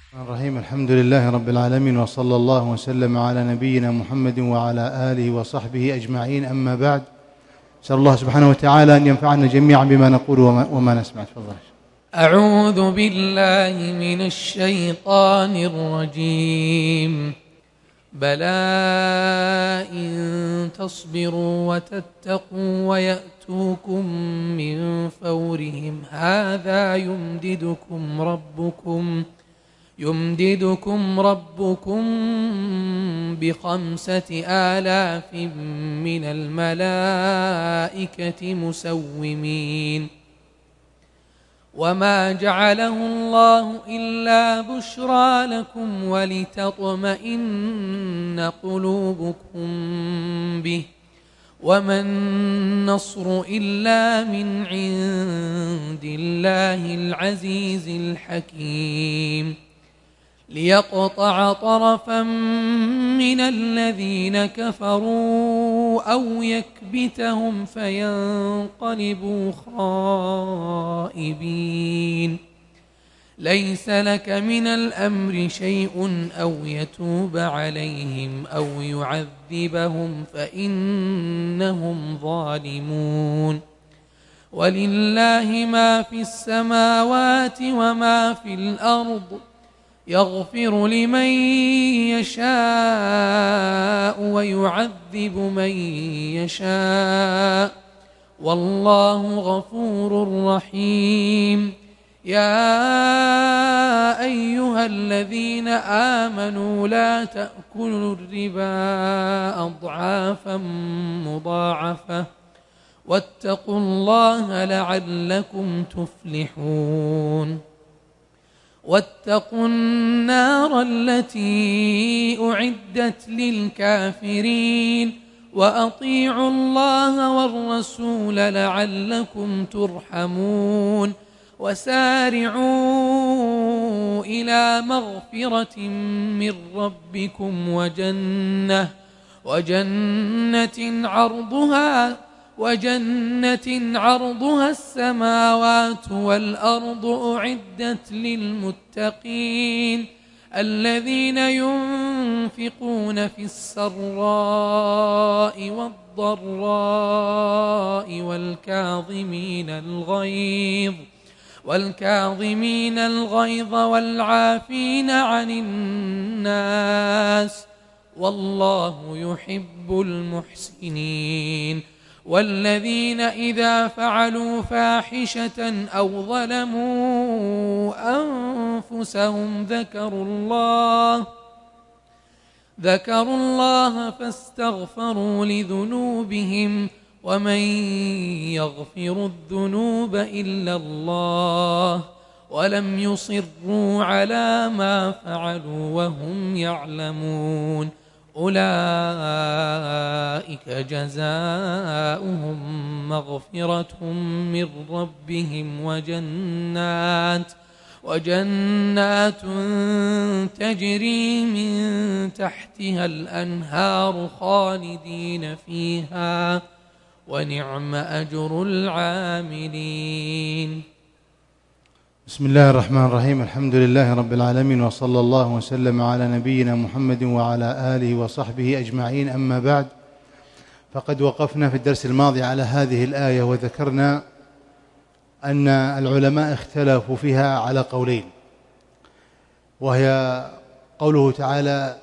الرحيم. الحمد لله رب العالمين، وصلى الله وسلم على نبينا محمد وعلى آله وصحبه أجمعين. أما بعد، أسأل الله سبحانه وتعالى أن ينفعنا جميعا بما نقول وما نسمع. تفضل. أعوذ بالله من الشيطان الرجيم. بلى إن تصبروا وتتقوا ويأتوكم من فورهم هذا يمددكم ربكم ب5,000 من الملائكة مسومين. وما جعله الله إلا بشرى لكم ولتطمئن قلوبكم به، وما النصر إلا من عند الله العزيز الحكيم. ليقطع طرفا من الذين كفروا أو يكبتهم فينقلبوا خائبين. ليس لك من الأمر شيء أو يتوب عليهم أو يعذبهم فإنهم ظالمون. ولله ما في السماوات وما في الأرض، يغفر لمن يشاء ويعذب من يشاء، والله غفور رحيم. يا أيها الذين آمنوا لا تأكلوا الربا أضعافا مضاعفة، واتقوا الله لعلكم تفلحون. واتقوا النار التي أعدت للكافرين، وأطيعوا الله والرسول لعلكم ترحمون. وسارعوا إلى مغفرة من ربكم وجنة عرضها السماوات والأرض أعدت للمتقين، الذين ينفقون في السراء والضراء والكاظمين الغيظ والعافين عن الناس، والله يحب المحسنين. والذين إذا فعلوا فاحشة أو ظلموا أنفسهم ذكروا الله فاستغفروا لذنوبهم، ومن يغفر الذنوب إلا الله، ولم يصروا على ما فعلوا وهم يعلمون. أولئك جزاؤهم مغفرة من ربهم وجنات تجري من تحتها الأنهار خالدين فيها، ونعم أجر العاملين. بسم الله الرحمن الرحيم. الحمد لله رب العالمين، وصلى الله وسلم على نبينا محمد وعلى آله وصحبه أجمعين. أما بعد، فقد وقفنا في الدرس الماضي على هذه الآية، وذكرنا أن العلماء اختلفوا فيها على قولين، وهي قوله تعالى: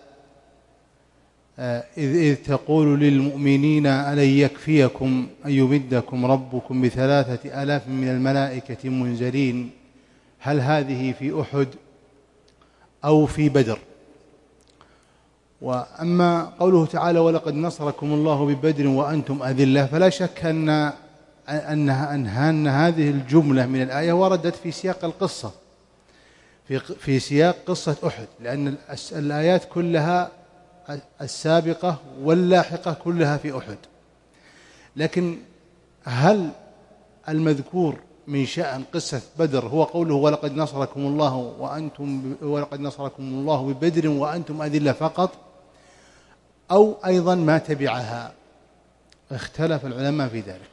إذ تقول للمؤمنين ألن يكفيكم أن يمدكم ربكم ب3,000 من الملائكة منزلين، هل هذه في أحد أو في بدر؟ وأما قوله تعالى: ولقد نصركم الله ببدر وأنتم أذلة، فلا شك أن هذه الجملة من الآية وردت في سياق القصة، في سياق قصة أحد، لأن الآيات كلها السابقة واللاحقة كلها في أحد. لكن هل المذكور من شأن قصة بدر هو قوله ولقد نصركم الله ببدر وأنتم أذلة فقط، أو أيضا ما تبعها؟ اختلف العلماء في ذلك.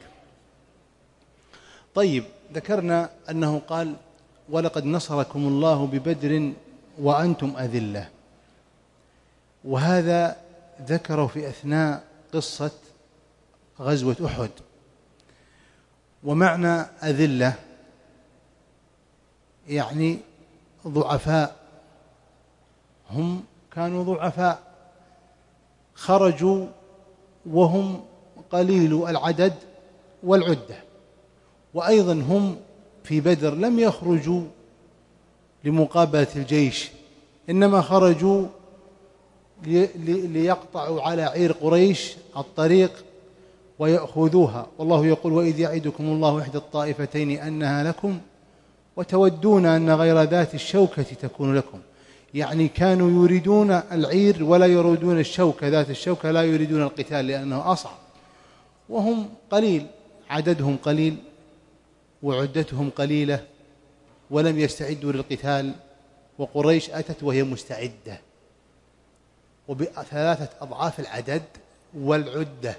طيب، ذكرنا أنه قال ولقد نصركم الله ببدر وأنتم أذلة، وهذا ذكره في أثناء قصة غزوة أحد. ومعنى أذلة يعني ضعفاء، هم كانوا ضعفاء، خرجوا وهم قليل العدد والعدة، وأيضا هم في بدر لم يخرجوا لمقابلة الجيش، إنما خرجوا ليقطعوا على عير قريش الطريق ويأخذوها. والله يقول: وإذ يعدكم الله إحدى الطائفتين أنها لكم وتودون أن غير ذات الشوكة تكون لكم. يعني كانوا يريدون العير ولا يريدون الشوكة، ذات الشوكة لا يريدون القتال لأنه أصعب، وهم قليل، عددهم قليل وعدتهم قليلة، ولم يستعدوا للقتال، وقريش أتت وهي مستعدة وبثلاثة أضعاف العدد والعدة.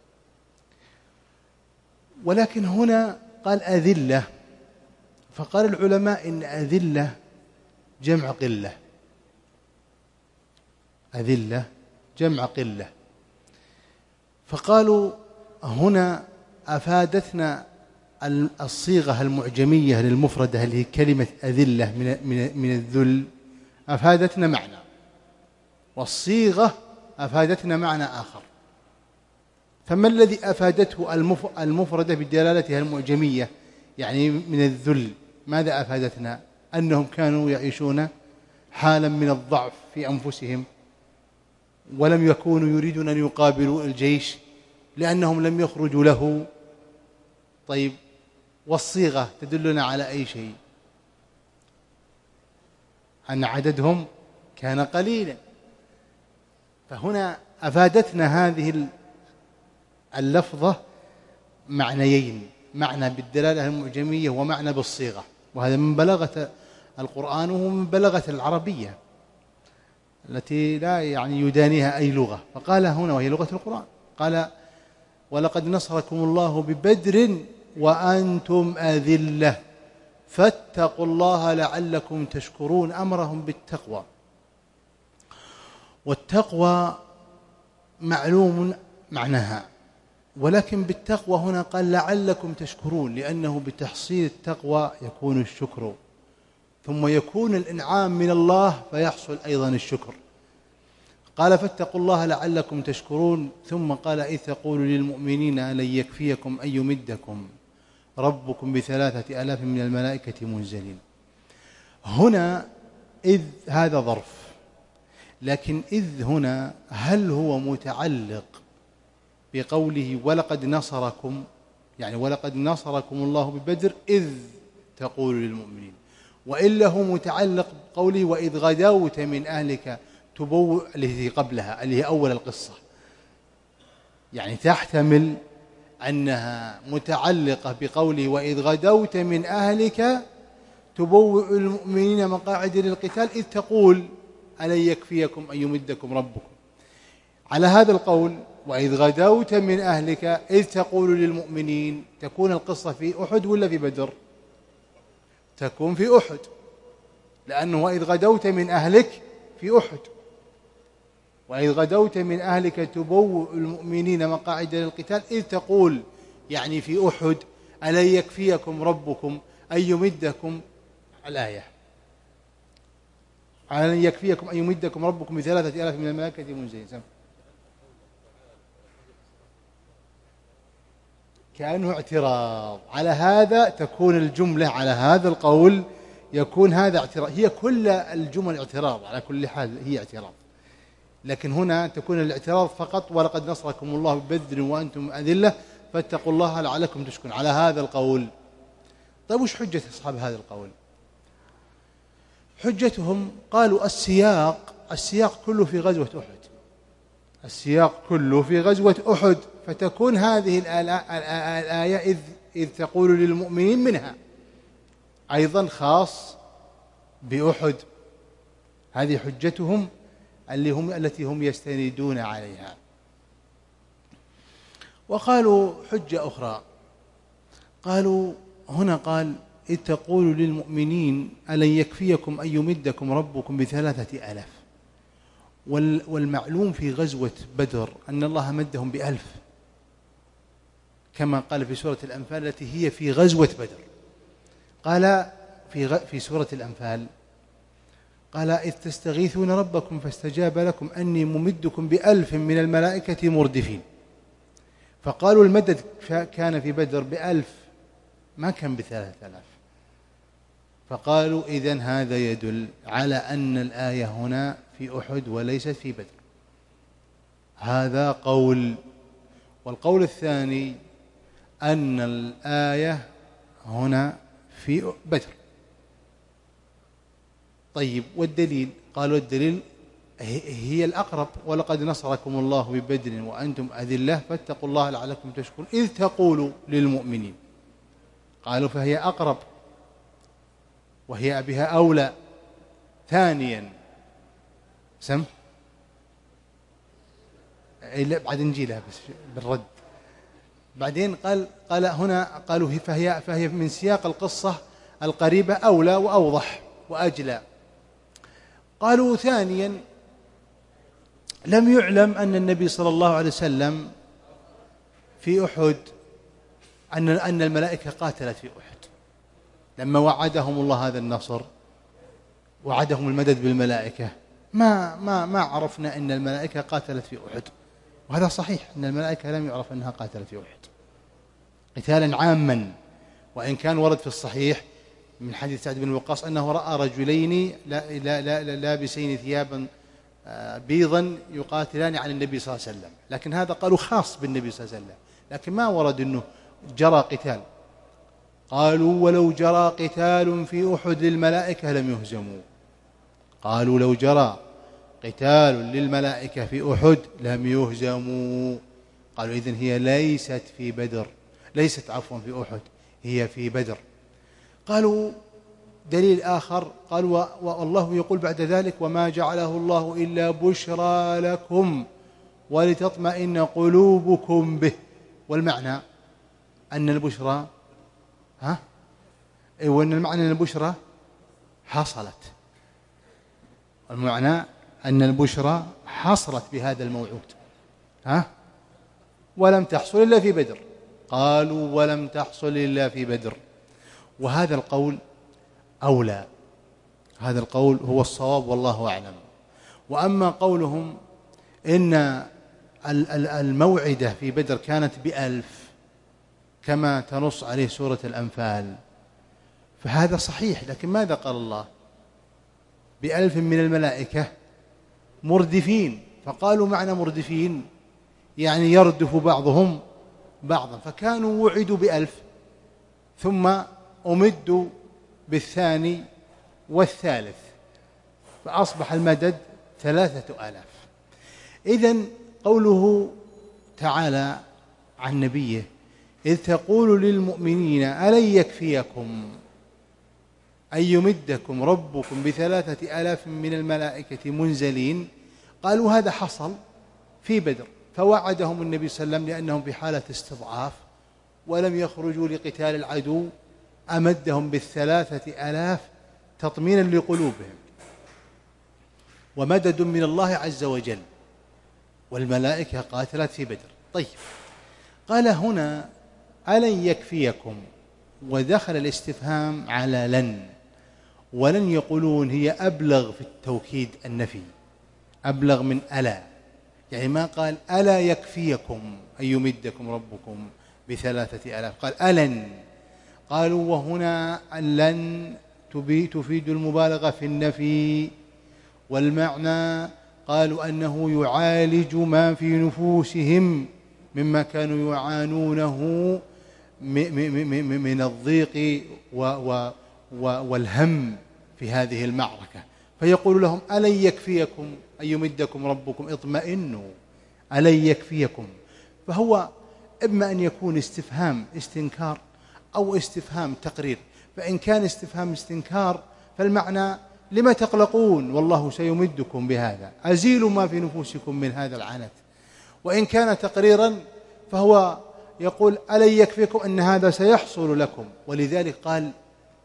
ولكن هنا قال أذلة، فقال العلماء إن أذلة جمع قلة، أذلة جمع قلة، فقالوا هنا أفادتنا الصيغة المعجمية للمفردة اللي هي كلمة أذلة من الذل، أفادتنا معنى، والصيغة أفادتنا معنى آخر. فما الذي أفادته المفردة بدلالتها المعجمية يعني من الذل؟ ماذا أفادتنا؟ أنهم كانوا يعيشون حالا من الضعف في أنفسهم، ولم يكونوا يريدون أن يقابلوا الجيش لأنهم لم يخرجوا له. طيب، والصيغة تدلنا على أي شيء؟ أن عددهم كان قليلا. فهنا أفادتنا هذه اللفظة معنيين: معنى بالدلالة المعجمية ومعنى بالصيغة، وهذا من بلاغة القرآن ومن بلاغة العربية التي لا يعني يدانيها أي لغة. فقال هنا وهي لغة القرآن، قال: ولقد نصركم الله ببدر وأنتم أذلة فاتقوا الله لعلكم تشكرون. أمرهم بالتقوى، والتقوى معلوم معناها، ولكن بالتقوى هنا قال لعلكم تشكرون، لأنه بتحصيل التقوى يكون الشكر، ثم يكون الإنعام من الله فيحصل أيضا الشكر. قال: فاتقوا الله لعلكم تشكرون. ثم قال: إذ تقول للمؤمنين ألن يكفيكم أن يمدكم ربكم ب3,000 من الملائكة منزلين. هنا إذ هذا ظرف، لكن إذ هنا هل هو متعلق بقوله ولقد نصركم، يعني ولقد نصركم الله ببدر إذ تقول للمؤمنين، وإلا هو متعلق بقوله وإذ غدوت من أهلك تبوء، التي قبلها اللي هي أول القصة، يعني تحتمل أنها متعلقة بقوله وإذ غدوت من أهلك تبوء المؤمنين مقاعد للقتال إذ تقول ألن يكفيكم أن يمدكم ربكم. على هذا القول وإذ غدوت من أهلك إذ تقول للمؤمنين، تكون القصة في أحد ولا في بدر؟ تكون في أحد، لأنه وإذ غدوت من أهلك في أحد، وإذ غدوت من أهلك تبوء المؤمنين مقاعد للقتال إذ تقول، يعني في أحد ألن يكفيكم ربكم أن يمدكم، الآية ألن يكفيكم أن يمدكم ربكم ب3,000 من الملائكة منزلين. كأنه اعتراض على هذا، تكون الجملة على هذا القول يكون هذا اعتراض. هي كل الجمل اعتراض على كل حال، هي اعتراض، لكن هنا تكون الاعتراض فقط ولقد نصركم الله ببدر وأنتم أذلة فاتقوا الله لعلكم تشكرون على هذا القول. طيب وش حجة أصحاب هذا القول؟ حجتهم قالوا السياق كله في غزوة أحد، السياق كله في غزوة أحد، فتكون هذه الآية إذ تقول للمؤمنين منها أيضا خاص بأحد. هذه حجتهم التي هم يستندون عليها. وقالوا حجة أخرى، قالوا هنا قال إذ تقول للمؤمنين ألن يكفيكم أن يمدكم ربكم ب3,000. والمعلوم في غزوة بدر أن الله مدهم ب1,000 كما قال في سورة الأنفال التي هي في غزوة بدر. قال في سورة الأنفال قال إذ تستغيثون ربكم فاستجاب لكم أني ممدكم ب1,000 من الملائكة مردفين. فقالوا المدد كان في بدر ب1,000 ما كان ب3,000. فقالوا إذن هذا يدل على أن الآية هنا في أحد وليست في بدر. هذا قول. والقول الثاني أن الآية هنا في بدر. طيب والدليل؟ قالوا الدليل هي الأقرب، ولقد نصركم الله ببدر وأنتم أذلة فاتقوا الله لعلكم تشكرون إذ تقولوا للمؤمنين. قالوا فهي أقرب وهي بها أولى. ثانيا بعد نجيلها بس بالرد. بعدين قال هنا قالوا فهي من سياق القصة القريبة أولى وأوضح وأجلى. قالوا ثانيا لم يعلم أن النبي صلى الله عليه وسلم في أحد أن الملائكة قاتلت في أحد. لما وعدهم الله هذا النصر وعدهم المدد بالملائكة ما عرفنا أن الملائكة قاتلت في أحد. وهذا صحيح أن الملائكة لم يعرف أنها قاتلت في أحد قتالا عاما، وإن كان ورد في الصحيح من حديث سعد بن وقاص أنه رأى رجلين لابسين ثيابا بيضا يقاتلان عن النبي صلى الله عليه وسلم، لكن هذا قالوا خاص بالنبي صلى الله عليه وسلم، لكن ما ورد أنه جرى قتال. قالوا ولو جرى قتال في أحد للملائكة لم يهزموا. قالوا لو جرى قتال للملائكة في أحد لم يهزموا. قالوا إذن هي ليست في بدر، ليست عفوا في أحد، هي في بدر. قالوا دليل آخر، قالوا والله يقول بعد ذلك وما جعله الله إلا بشرى لكم ولتطمئن قلوبكم به. والمعنى أن البشرى وأن المعنى أن البشرى حصلت. المعنى أن البشرى حصلت بهذا الموعود ولم تحصل إلا في بدر. قالوا ولم تحصل إلا في بدر. وهذا القول أولى، هذا القول هو الصواب والله أعلم. وأما قولهم إن الموعدة في بدر كانت ب1,000 كما تنص عليه سورة الأنفال فهذا صحيح، لكن ماذا قال الله؟ ب1,000 من الملائكة مردفين. فقالوا معنى مردفين يعني يردف بعضهم بعضا، فكانوا وعدوا ب1,000 ثم أمدوا بالثاني والثالث فأصبح المدد 3,000. إذن قوله تعالى عن نبيه إذ تقول للمؤمنين ألن يكفيكم أن يمدكم ربكم ب3,000 من الملائكة منزلين. قالوا هذا حصل في بدر، فوعدهم النبي صلى الله عليه وسلم لأنهم في حالة استضعاف ولم يخرجوا لقتال العدو، أمدهم ب3,000 تطمينا لقلوبهم ومدد من الله عز وجل، والملائكة قاتلت في بدر. طيب قال هنا ألن يكفيكم، ودخل الاستفهام على لن، ولن يقولون هي أبلغ في التوكيد النفي، أبلغ من ألا، يعني ما قال ألا يكفيكم أن يمدكم ربكم ب3,000، قال ألن. قالوا وهنا لن تفيد المبالغة في النفي، والمعنى قالوا أنه يعالج ما في نفوسهم مما كانوا يعانونه من الضيق والهم في هذه المعركة، فيقول لهم ألن يكفيكم أن يمدكم ربكم، اطمئنوا، ألن يكفيكم. فهو إما أن يكون استفهام استنكار أو استفهام تقرير. فإن كان استفهام استنكار فالمعنى لما تقلقون والله سيمدكم بهذا، أزيلوا ما في نفوسكم من هذا العنت. وإن كان تقريرا فهو يقول ألن يكفيكم أن هذا سيحصل لكم، ولذلك قال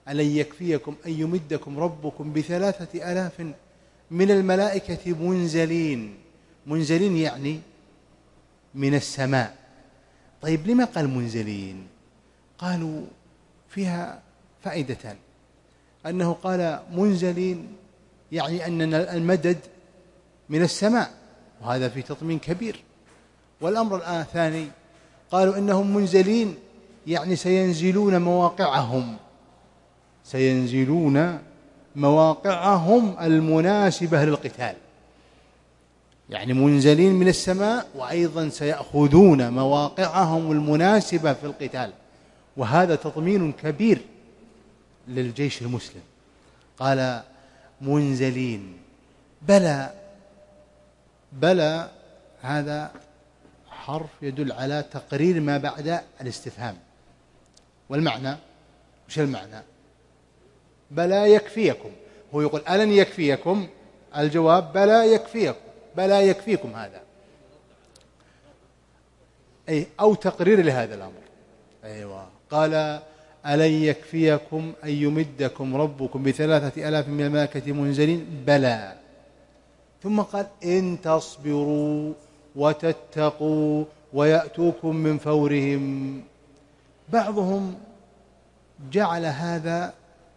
ألن يكفيكم أن يمدكم ربكم ب3,000 من الملائكة منزلين. منزلين يعني من السماء. طيب لما قال منزلين؟ قالوا فيها فائدتان. أنه قال منزلين يعني أن المدد من السماء، وهذا في تطمين كبير. والأمر الثاني قالوا إنهم منزلين يعني سينزلون مواقعهم، سينزلون مواقعهم المناسبة للقتال، يعني منزلين من السماء وأيضا سيأخذون مواقعهم المناسبة في القتال، وهذا تطمين كبير للجيش المسلم. قال منزلين. بلى هذا حرف يدل على تقرير ما بعد الاستفهام. والمعنى وش المعنى؟ بلى يكفيكم. هو يقول ألن يكفيكم؟ الجواب بلى يكفيكم، بلى يكفيكم هذا، أي أو تقرير لهذا الأمر. أيوة. قال ألن يكفيكم أن يمدكم ربكم ب3,000 من الملائكة منزلين؟ بلى. ثم قال إن تصبروا وتتقوا ويأتوكم من فورهم. بعضهم جعل هذا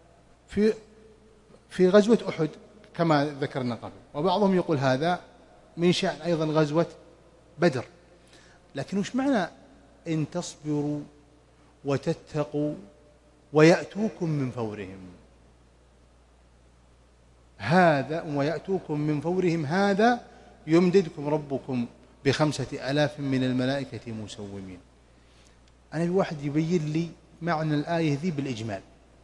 في غزوة أحد كما ذكرنا قبل، وبعضهم يقول هذا من شأن أيضا غزوة بدر. لكن وش معنى إن تصبروا وتتقوا ويأتوكم من فورهم؟ هذا ويأتوكم من فورهم هذا يمددكم ربكم ب5,000 من الملائكة مسومين. أنا بواحد يبين لي معنى الآية ذي بالإجمال.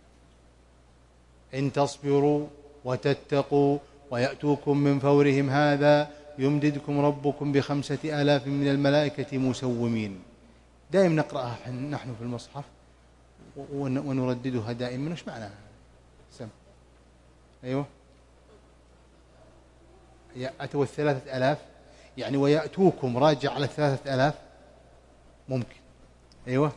إن تصبروا وتتقوا ويأتوكم من فورهم هذا يمددكم ربكم ب5,000 من الملائكة مسومين. دائما نقرأها نحن في المصحف ونرددها دائما. وش معناها؟ سم. أيوه. أتوا 3,000 يعني ويأتوكم راجع على 3,000 ممكن. أيوه.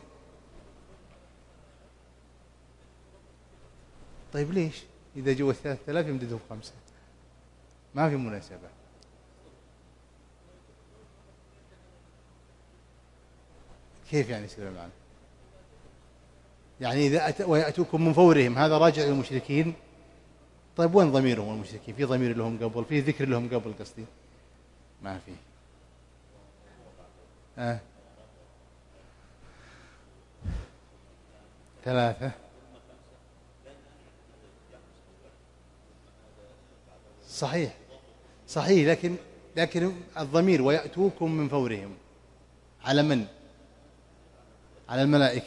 طيب ليش إذا جوا 3,000 يمددهم 5؟ ما في مناسبة. كيف يعني يصير المعنى؟ يعني إذا ويأتوكم من فورهم هذا راجع للمشركين. طيب وين ضميرهم المشركين؟ في ضمير لهم قبل، في ذكر لهم قبل قصدي ما في. 3 صحيح لكن الضمير ويأتوكم من فورهم على من؟ على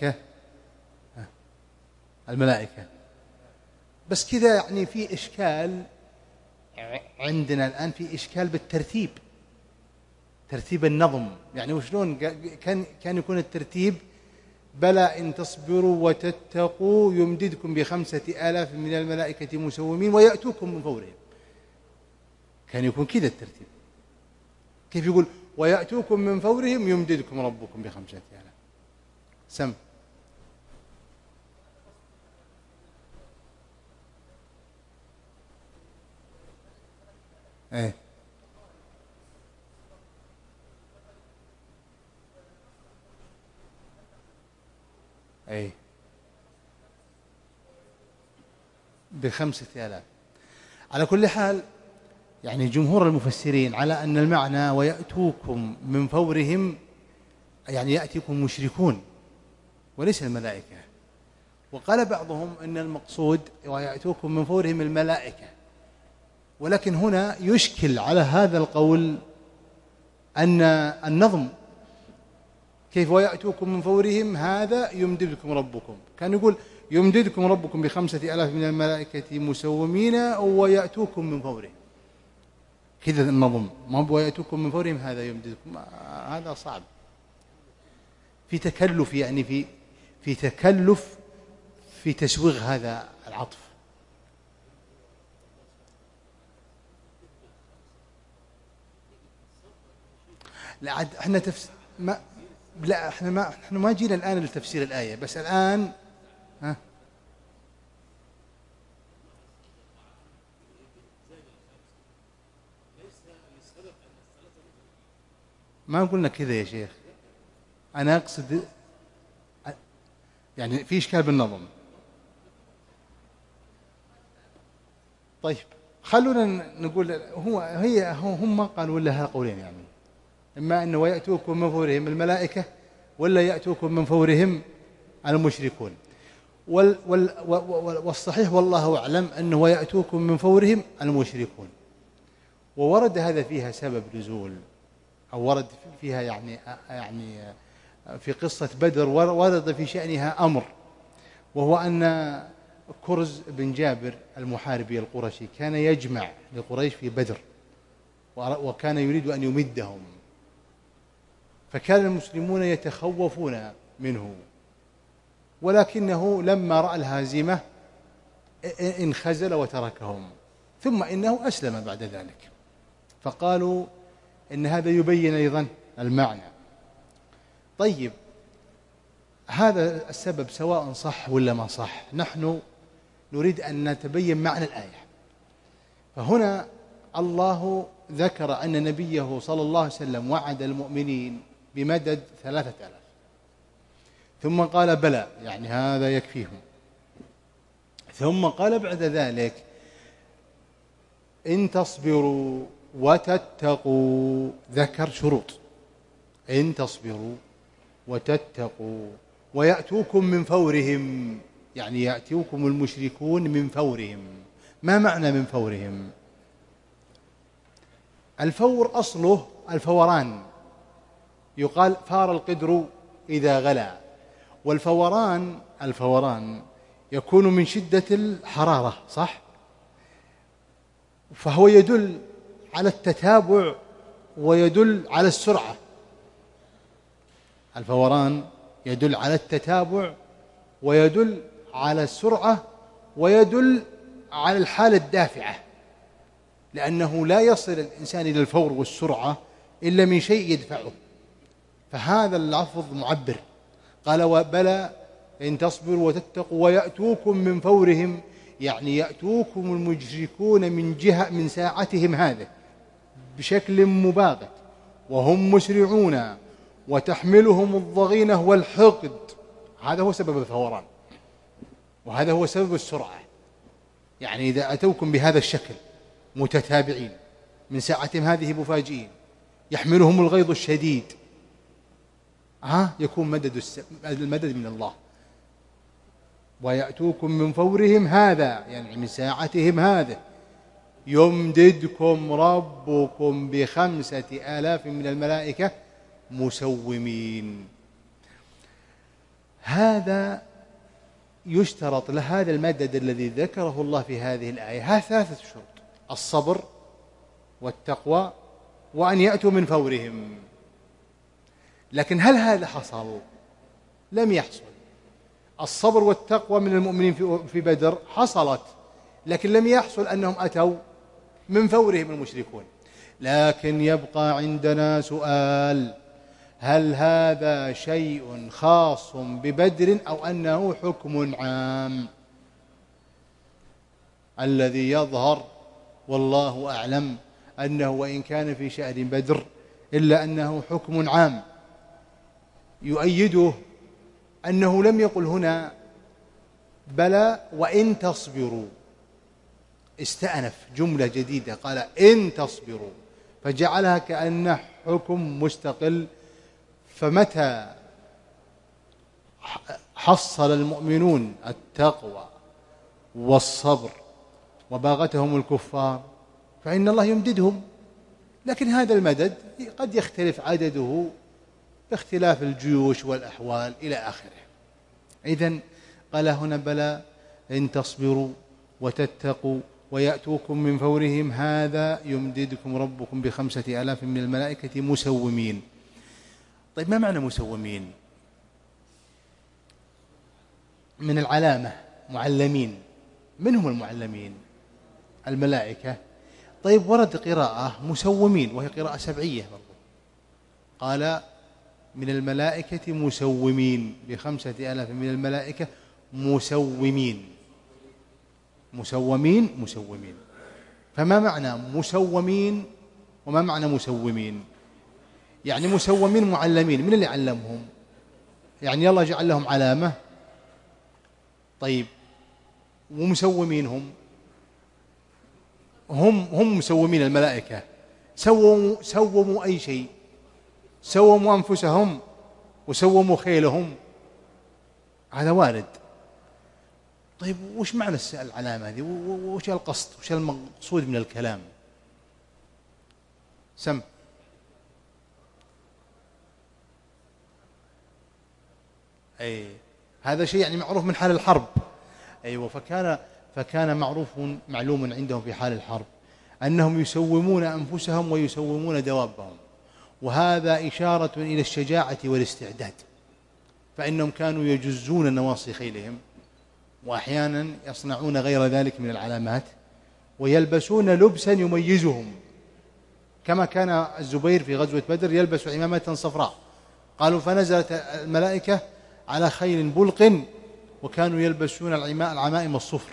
الملائكة. بس كذا يعني في إشكال عندنا الآن، في إشكال بالترتيب، ترتيب النظم. يعني وشلون كان يكون الترتيب؟ بلى إن تصبروا وتتقوا يمددكم ب5,000 من الملائكة مسومين ويأتوكم من فورهم. كان يكون كذا الترتيب. كيف يقول ويأتوكم من فورهم يمددكم ربكم ب5,000؟ سم. ايه ايه ب5,000. على كل حال يعني جمهور المفسرين على أن المعنى ويأتوكم من فورهم يعني يأتيكم مشركون وليس الملائكة. وقال بعضهم أن المقصود ويأتوكم من فورهم الملائكة. ولكن هنا يشكل على هذا القول أن النظم كيف ويأتوكم من فورهم هذا يمددكم ربكم، كان يقول يمددكم ربكم ب5,000 من الملائكة مسومين ويأتوكم من فورهم. كذا النظم، ما ويأتوكم من فورهم هذا يمددكم، هذا صعب. في تكلف، يعني في تكلف في تسويغ هذا العطف. لا عاد احنا احنا ما جينا الآن لتفسير الآية، بس الآن ما قلنا كذا يا شيخ، أنا أقصد يعني في إشكال بالنظم. طيب خلونا نقول هم قالوا لها قولين، يعني إما أنه ويأتوكم من فورهم الملائكة ولا يأتوكم من فورهم المشركون. والصحيح والله أعلم أنه ويأتوكم من فورهم المشركون. وورد هذا فيها سبب نزول، أو ورد فيها يعني في قصة بدر ورد في شأنها أمر، وهو أن كرز بن جابر المحاربي القرشي كان يجمع لقريش في بدر، وكان يريد أن يمدهم، فكان المسلمون يتخوفون منه، ولكنه لما رأى الهزيمة انخزل وتركهم، ثم إنه أسلم بعد ذلك. فقالوا إن هذا يبين أيضا المعنى. طيب هذا السبب سواء صح ولا ما صح، نحن نريد أن نتبين معنى الآية. فهنا الله ذكر أن نبيه صلى الله عليه وسلم وعد المؤمنين بمدد 3000، ثم قال بلى، يعني هذا يكفيهم. ثم قال بعد ذلك إن تصبروا وتتقوا، ذكر شروط: إن تصبروا وتتقوا ويأتوكم من فورهم، يعني يأتوكم المشركون من فورهم. ما معنى من فورهم؟ الفور أصله الفوران، يقال فار القدر إذا غلا، والفوران يكون من شدة الحرارة، صح؟ فهو يدل على التتابع ويدل على السرعة. الفوران يدل على التتابع ويدل على السرعة ويدل على الحالة الدافعة، لأنه لا يصل الإنسان إلى الفور والسرعة إلا من شيء يدفعه. فهذا اللفظ معبر. قال وبلى إن تصبروا وتتقوا ويأتوكم من فورهم، يعني يأتوكم المشركون من ساعتهم هذه بشكل مباغت، وهم مسرعون، وتحملهم الضغينة والحقد. هذا هو سبب الفوران، وهذا هو سبب السرعة. يعني إذا أتوكم بهذا الشكل متتابعين من ساعتهم هذه مفاجئين، يحملهم الغيظ الشديد، يكون المدد من الله. ويأتوكم من فورهم هذا، يعني من ساعتهم هذا، يمددكم ربكم ب5000 من الملائكة مسومين. هذا يشترط لهذا المدد الذي ذكره الله في هذه الآية 3 شروط: الصبر والتقوى وأن يأتوا من فورهم. لكن هل هذا حصل؟ لم يحصل. الصبر والتقوى من المؤمنين في بدر حصلت، لكن لم يحصل أنهم أتوا من فورهم المشركون. لكن يبقى عندنا سؤال: هل هذا شيء خاص ببدر أو أنه حكم عام؟ الذي يظهر والله أعلم أنه وإن كان في شأن بدر إلا أنه حكم عام. يؤيده أنه لم يقل هنا بلى وإن تصبروا، استأنف جملة جديدة، قال إن تصبروا، فجعلها كأنه حكم مستقل. فمتى حصل المؤمنون التقوى والصبر وباغتهم الكفار فإن الله يمددهم. لكن هذا المدد قد يختلف عدده باختلاف الجيوش والأحوال إلى آخره. إذن قال هنا بلى إن تصبروا وتتقوا ويأتوكم من فورهم هذا يمددكم ربكم ب5000 من الملائكة مسومين. طيب ما معنى مسومين؟ من العلامة، معلمين. من هم المعلمين؟ الملائكة. طيب ورد قراءة مسومين وهي قراءة سبعية برضو، قال من الملائكة مسومين ب5000 من الملائكة مسومين. مسومين. فما معنى مسومين وما معنى مسومين؟ يعني مسومين معلمين. من اللي علمهم؟ يعني الله جعل لهم علامة. طيب ومسومين هم مسومين الملائكة، سوموا أي شيء؟ سوموا أنفسهم وسوموا خيلهم، هذا وارد. طيب وش معنى العلامة هذه؟ وش القصد؟ وش المقصود من الكلام؟ سم. أي هذا شيء يعني معروف من حال الحرب. أيوة، فكان معروف معلوم عندهم في حال الحرب أنهم يسومون أنفسهم ويسومون دوابهم، وهذا إشارة إلى الشجاعة والاستعداد، فإنهم كانوا يجزون نواصي خيلهم، وأحيانا يصنعون غير ذلك من العلامات، ويلبسون لبسا يميزهم، كما كان الزبير في غزوة بدر يلبس عمامة صفراء. قالوا فنزلت الملائكة على خيل بلق وكانوا يلبسون العمائم الصفر.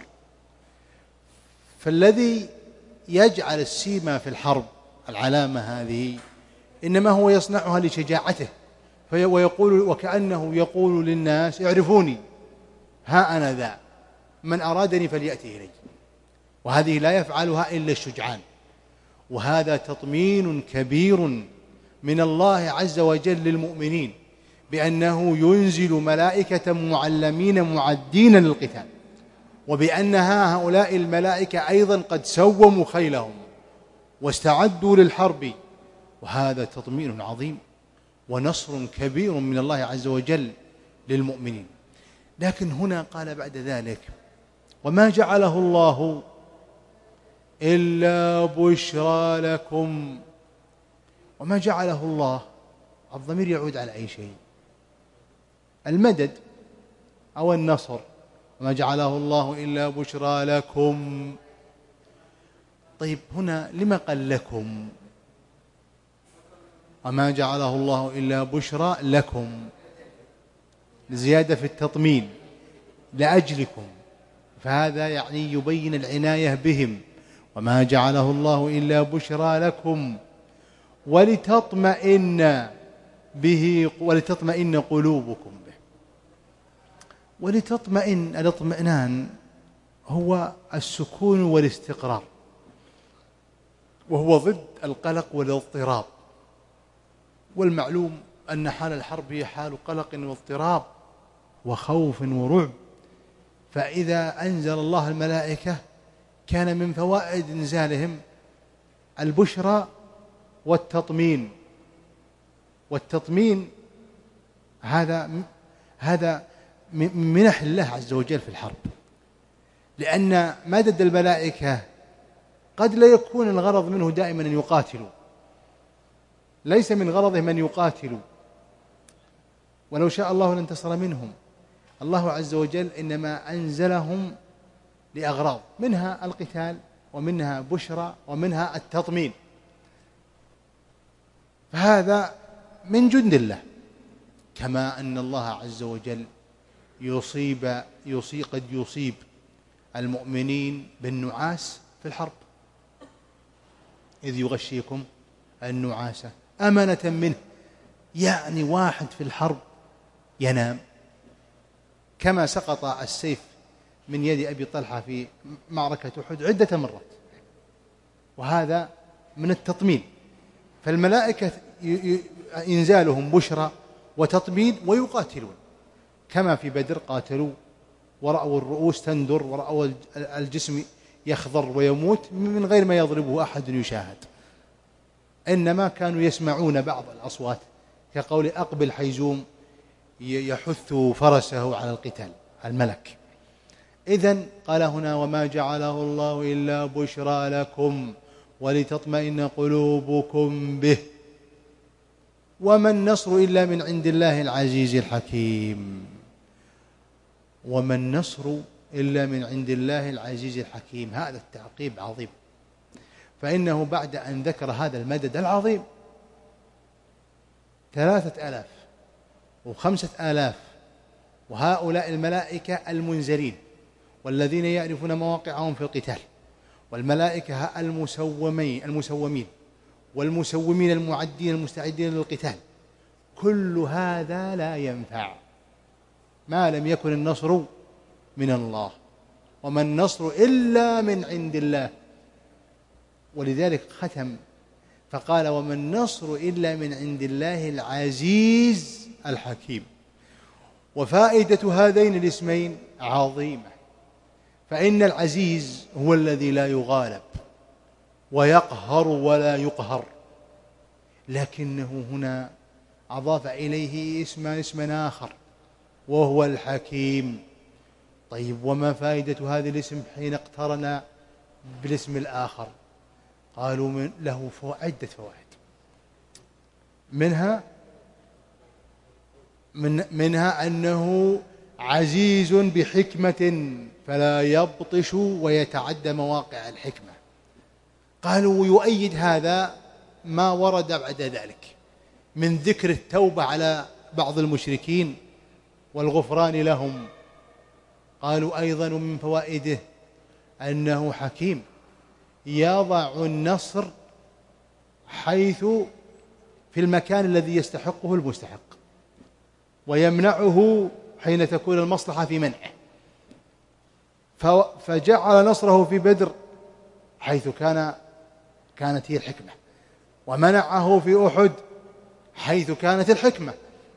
فالذي يجعل السيما في الحرب العلامة هذه إنما هو يصنعها لشجاعته، ويقول وكأنه يقول للناس اعرفوني، ها أنا ذا، من أرادني فليأتي إلي. وهذه لا يفعلها إلا الشجعان. وهذا تطمين كبير من الله عز وجل للمؤمنين بأنه ينزل ملائكة معلمين معدين للقتال، وبأن هؤلاء الملائكة أيضا قد سوموا خيلهم واستعدوا للحرب. وهذا تطمين عظيم ونصر كبير من الله عز وجل للمؤمنين. لكن هنا قال بعد ذلك وما جعله الله إلا بشرى لكم. وما جعله الله، الضمير يعود على أي شيء؟ المدد أو النصر. وما جعله الله إلا بشرى لكم. طيب هنا لما قال لكم؟ وما جعله الله إلا بشرى لكم، زيادة في التطمين، لأجلكم، فهذا يعني يبين العناية بهم. وما جعله الله إلا بشرى لكم ولتطمئن به، ولتطمئن قلوبكم به. ولتطمئن، الاطمئنان هو السكون والاستقرار، وهو ضد القلق والاضطراب. والمعلوم أن حال الحرب هي حال قلق واضطراب وخوف ورعب، فإذا أنزل الله الملائكة كان من فوائد إنزالهم البشرى والتطمين. والتطمين هذا من منح الله عز وجل في الحرب، لأن مدد الملائكة قد لا يكون الغرض منه دائما أن يقاتلوا، ليس من غرضه من يقاتلوا، ولو شاء الله لانتصر منهم. الله عز وجل إنما أنزلهم لأغراض، منها القتال ومنها بشرى ومنها التطمين، فهذا من جند الله. كما أن الله عز وجل قد يصيب المؤمنين بالنعاس في الحرب، إذ يغشيكم النعاس أمنة منه، يعني واحد في الحرب ينام، كما سقط السيف من يد أبي طلحة في معركة أحد عدة مرات، وهذا من التطمين. فالملائكة إنزالهم بشرى وتطمين ويقاتلون، كما في بدر قاتلوا ورأوا الرؤوس تندر ورأوا الجسم يخضر ويموت من غير ما يضربه أحد يشاهد، إنما كانوا يسمعون بعض الأصوات كقول أقبل حيزوم يحث فرسه على القتال الملك. إذن قال هنا وما جعله الله إلا بشرى لكم ولتطمئن قلوبكم به وما النصر إلا من عند الله العزيز الحكيم. وما النصر إلا من عند الله العزيز الحكيم، هذا التعقيب عظيم، فإنه بعد أن ذكر هذا المدد العظيم 3000 و5000 وهؤلاء الملائكة المنزلين والذين يعرفون مواقعهم في القتال، والملائكة المسومين والمسومين المعدين المستعدين للقتال، كل هذا لا ينفع ما لم يكن النصر من الله، وما النصر إلا من عند الله. ولذلك ختم فقال: وما النصر إلا من عند الله العزيز الحكيم. وفائدة هذين الاسمين عظيمة، فإن العزيز هو الذي لا يغالب ويقهر ولا يقهر، لكنه هنا أضاف إليه اسما آخر وهو الحكيم. طيب، وما فائدة هذا الاسم حين اقترن بالاسم الآخر؟ قالوا له عدة فوائد، منها أنه عزيز بحكمة فلا يبطش ويتعدى مواقع الحكمة. قالوا يؤيد هذا ما ورد بعد ذلك من ذكر التوبة على بعض المشركين والغفران لهم. قالوا أيضا من فوائده أنه حكيم يضع النصر حيث في المكان الذي يستحقه المستحق، ويمنعه حين تكون المصلحة في منعه، فجعل نصره في بدر حيث كانت هي الحكمة، ومنعه في أحد حيث كانت الحكمة.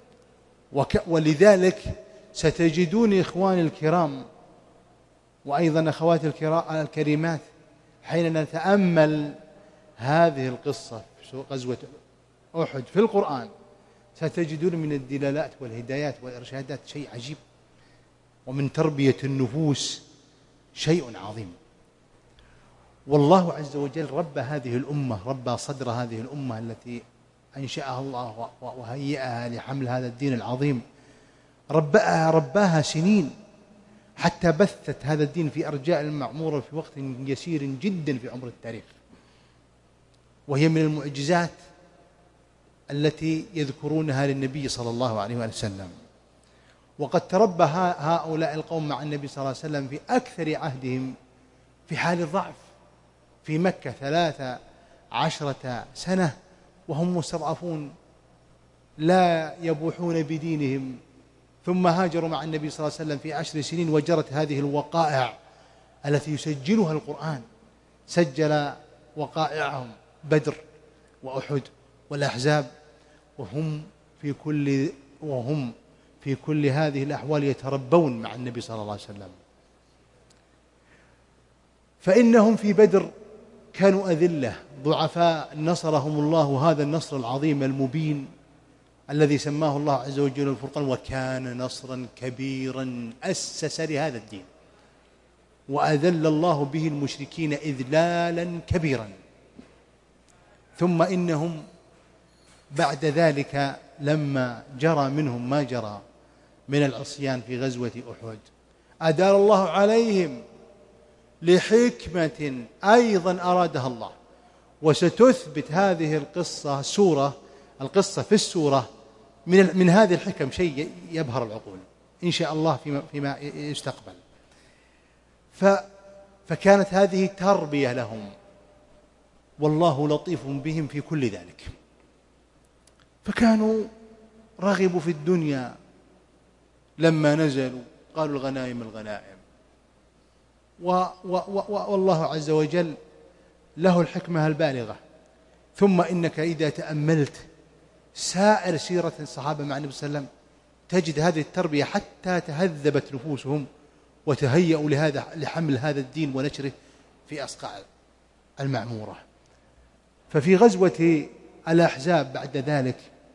ولذلك ستجدون إخواني الكرام وأيضا أخواتي الكريمات حين نتأمل هذه القصة في غزوة أحد في القرآن، ستجدون من الدلالات والهدايات والإرشادات شيء عجيب، ومن تربية النفوس شيء عظيم. والله عز وجل ربى هذه الأمة، ربى صدر هذه الأمة التي أنشأها الله وهيئها لحمل هذا الدين العظيم، رباها سنين حتى بثت هذا الدين في أرجاء المعمورة في وقت يسير جدا في عمر التاريخ. وهي من المعجزات التي يذكرونها للنبي صلى الله عليه وسلم. وقد تربى هؤلاء القوم مع النبي صلى الله عليه وسلم في أكثر عهدهم في حال الضعف في مكة 13 سنة وهم مستضعفون لا يبوحون بدينهم، ثم هاجروا مع النبي صلى الله عليه وسلم في 10 سنين، وجرت هذه الوقائع التي يسجلها القرآن. سجل وقائعهم بدر وأحد والأحزاب، وهم في كل هذه الأحوال يتربون مع النبي صلى الله عليه وسلم. فإنهم في بدر كانوا أذلة ضعفاء، نصرهم الله هذا النصر العظيم المبين الذي سماه الله عز وجل الفرقان، وكان نصرا كبيرا أسس لهذا الدين، وأذل الله به المشركين إذلالا كبيرا. ثم إنهم بعد ذلك لما جرى منهم ما جرى من العصيان في غزوة أحد، أدار الله عليهم لحكمة أيضا أرادها الله، وستثبت هذه القصة في السورة من هذه الحكم شيء يبهر العقول إن شاء الله فيما يستقبل. فكانت هذه تربية لهم، والله لطيف بهم في كل ذلك. فكانوا رغبوا في الدنيا، لما نزلوا قالوا الغنائم الغنائم، والله عز وجل له الحكمة البالغة. ثم إنك إذا تأملت سائر سيرة الصحابة مع النبي صلى الله عليه وسلم تجد هذه التربية حتى تهذبت نفوسهم وتهيأوا لحمل هذا الدين ونشره في أصقاع المعمورة. ففي غزوة الأحزاب بعد ذلك،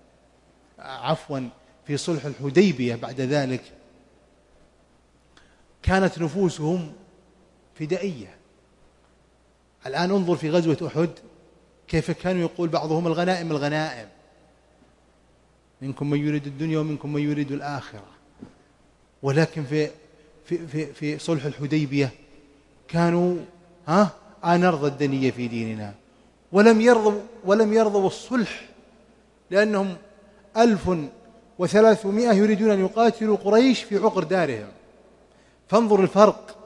في صلح الحديبية بعد ذلك، كانت نفوسهم فدائية. الآن انظر في غزوة أحد كيف كانوا يقول بعضهم الغنائم الغنائم، منكم من يريد الدنيا ومنكم من يريد الآخرة. ولكن في صلح الحديبية كانوا نرضى الدنيا في ديننا، ولم يرضوا الصلح، لأنهم 1300 يريدون أن يقاتلوا قريش في عقر دارهم. فانظر الفرق.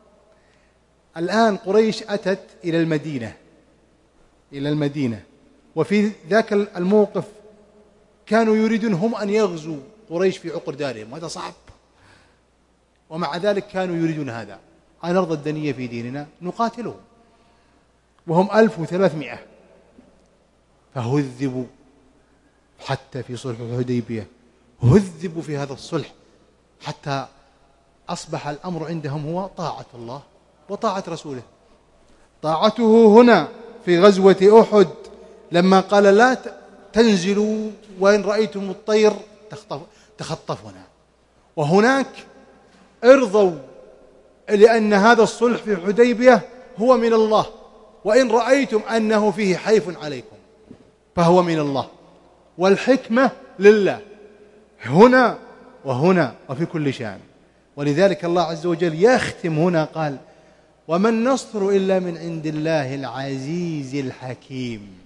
الآن قريش أتت إلى المدينة وفي ذاك الموقف كانوا يريدون هم أن يغزوا قريش في عقر دارهم، وهذا صعب، ومع ذلك كانوا يريدون هذا، أن نرضى الدنية في ديننا نقاتلهم، وهم 1300. فهذبوا حتى في صلح الحديبية، هذبوا في هذا الصلح حتى أصبح الأمر عندهم هو طاعة الله وطاعة رسوله. طاعته هنا في غزوة أحد لما قال لا تنزلوا وإن رأيتم الطير تخطفنا، وهناك ارضوا لأن هذا الصلح في الحديبية هو من الله، وإن رأيتم أنه فيه حيف عليكم فهو من الله، والحكمة لله هنا وهنا وفي كل شان. ولذلك الله عز وجل يختم هنا قال وما النصر إلا من عند الله العزيز الحكيم.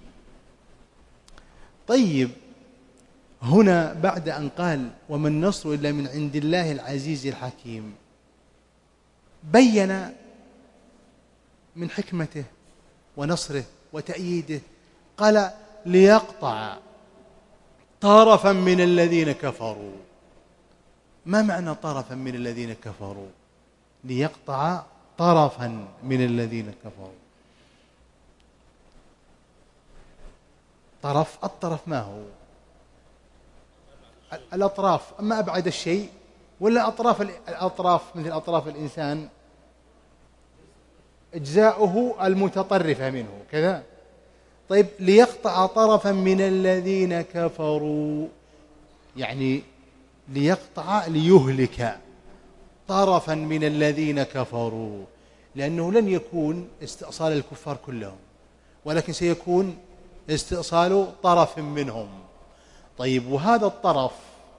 طيب هنا بعد أن قال وما النصر إلا من عند الله العزيز الحكيم بين من حكمته ونصره وتأييده، قال ليقطع طرفا من الذين كفروا. ما معنى طرفا من الذين كفروا؟ ليقطع طرفا من الذين كفروا. الطرف ما هو؟ الأطراف، أما أبعد الشيء ولا الأطراف مثل أطراف الإنسان أجزاؤه المتطرفة منه كذا. طيب ليقطع طرفا من الذين كفروا، يعني ليقطع ليهلك طرفا من الذين كفروا، لأنه لن يكون استئصال الكفار كلهم، ولكن سيكون استئصال طرف منهم. طيب وهذا الطرف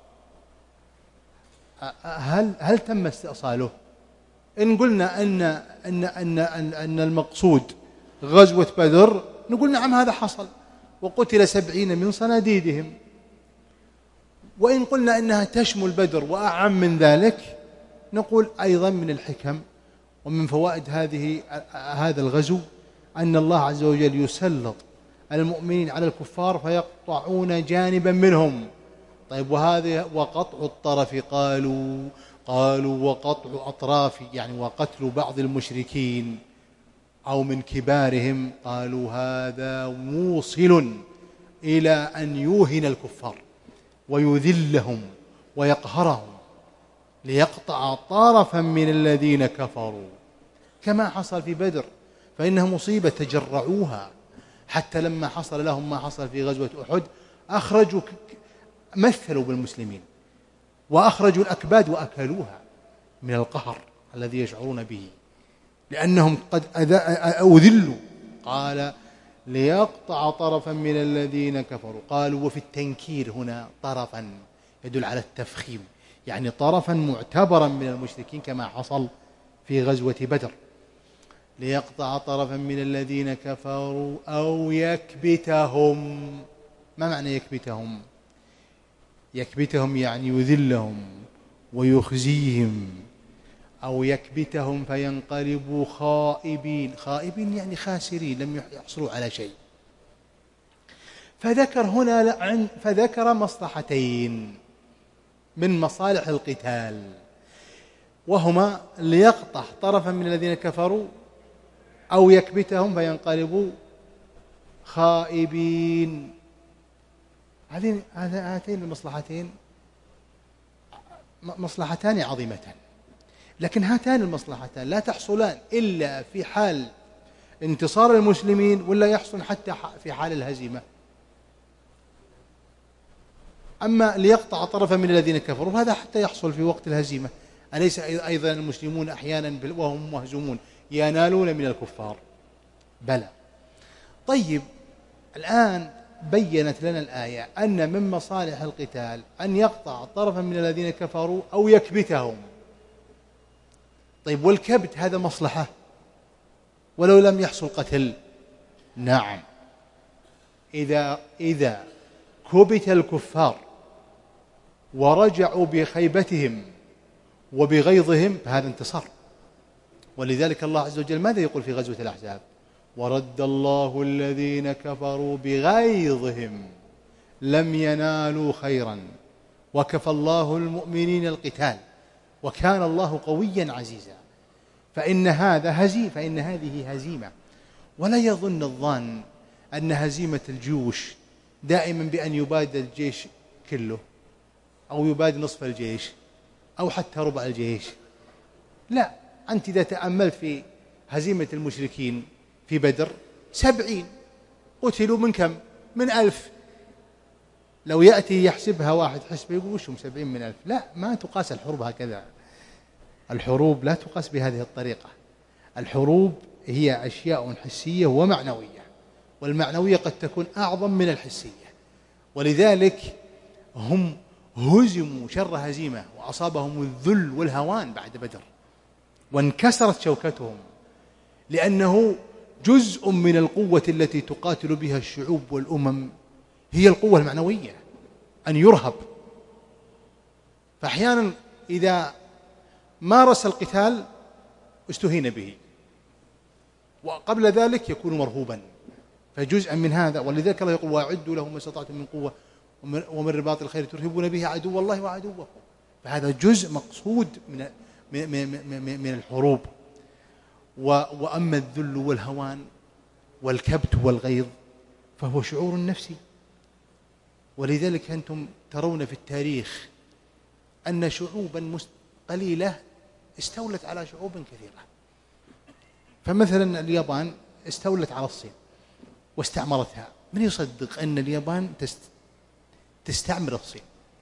هل تم استئصاله؟ إن قلنا أن المقصود غزوة بدر نقول نعم هذا حصل، وقتل 70 من صناديدهم. وإن قلنا أنها تشمل بدر وأعم من ذلك نقول أيضا من الحكم ومن فوائد هذا الغزو أن الله عز وجل يسلط المؤمنين على الكفار فيقطعون جانبا منهم. طيب وهذا وقطع الطرف قالوا وقطع أطراف يعني وقتل بعض المشركين أو من كبارهم، قالوا هذا موصل إلى أن يوهن الكفار ويذلهم ويقهرهم، ليقطع طرفا من الذين كفروا كما حصل في بدر، فإنها مصيبة تجرعوها حتى لما حصل لهم ما حصل في غزوة أحد أخرجوا مثلوا بالمسلمين وأخرجوا الأكباد وأكلوها من القهر الذي يشعرون به لأنهم قد أذلوا. قال ليقطع طرفا من الذين كفروا. قالوا وفي التنكير هنا طرفا يدل على التفخيم، يعني طرفا معتبرا من المشركين كما حصل في غزوة بدر. ليقطع طرفا من الذين كفروا أو يكبتهم. ما معنى يكبتهم؟ يكبتهم يعني يذلهم ويخزيهم، أو يكبتهم فينقلبوا خائبين. خائبين يعني خاسرين لم يحصلوا على شيء. فذكر مصلحتين من مصالح القتال، وهما ليقطع طرفا من الذين كفروا أو يكبتهم فينقلبوا خائبين. هاتين المصلحتين مصلحتان عظيمتان، لكن هاتان المصلحتان لا تحصلان إلا في حال انتصار المسلمين ولا يحصل حتى في حال الهزيمة. أما ليقطع طرفا من الذين كفروا هذا حتى يحصل في وقت الهزيمة. أليس أيضا المسلمون أحيانا وهم مهزومون ينالون من الكفار؟ بلى. طيب الآن بيّنت لنا الآية أن من مصالح القتال أن يقطع طرفا من الذين كفروا أو يكبتهم. طيب والكبت هذا مصلحة ولو لم يحصل قتل؟ نعم، إذا كبت الكفار ورجعوا بخيبتهم وبغيظهم فهذا انتصار. ولذلك الله عز وجل ماذا يقول في غزوة الأحزاب؟ ورد الله الذين كفروا بغيظهم لم ينالوا خيرا وكفى الله المؤمنين القتال وكان الله قويا عزيزا. فإن هذه هزيمة. ولا يظن الظان أن هزيمة الجيوش دائما بأن يباد الجيش كله أو يباد نصف الجيش أو حتى ربع الجيش. لا، أنت إذا تأملت في هزيمة المشركين في بدر 70 قتلوا من كم؟ من 1000. لو يأتي يحسبها واحد حسبه يقول وشهم 70 من 1000. لا، ما تقاس الحروب هكذا. الحروب لا تقاس بهذه الطريقة. الحروب هي أشياء حسية ومعنوية، والمعنوية قد تكون أعظم من الحسية. ولذلك هم هزموا شر هزيمة وأصابهم الذل والهوان بعد بدر وانكسرت شوكتهم، لأنه جزء من القوة التي تقاتل بها الشعوب والأمم هي القوة المعنوية، أن يرهب. فأحيانا إذا مارس القتال استهين به، وقبل ذلك يكون مرهوبا. فجزءا من هذا، ولذلك الله يقول واعدوا لهم ما استطعتم من قوة ومن رباط الخير ترهبون به عدو الله وعدوكم. فهذا جزء مقصود من الحروب. وأما الذل والهوان والكبت والغيظ فهو شعور نفسي. ولذلك أنتم ترون في التاريخ أن شعوبا قليلة استولت على شعوب كثيرة. فمثلا اليابان استولت على الصين واستعمرتها. من يصدق أن اليابان تستعمر الصين؟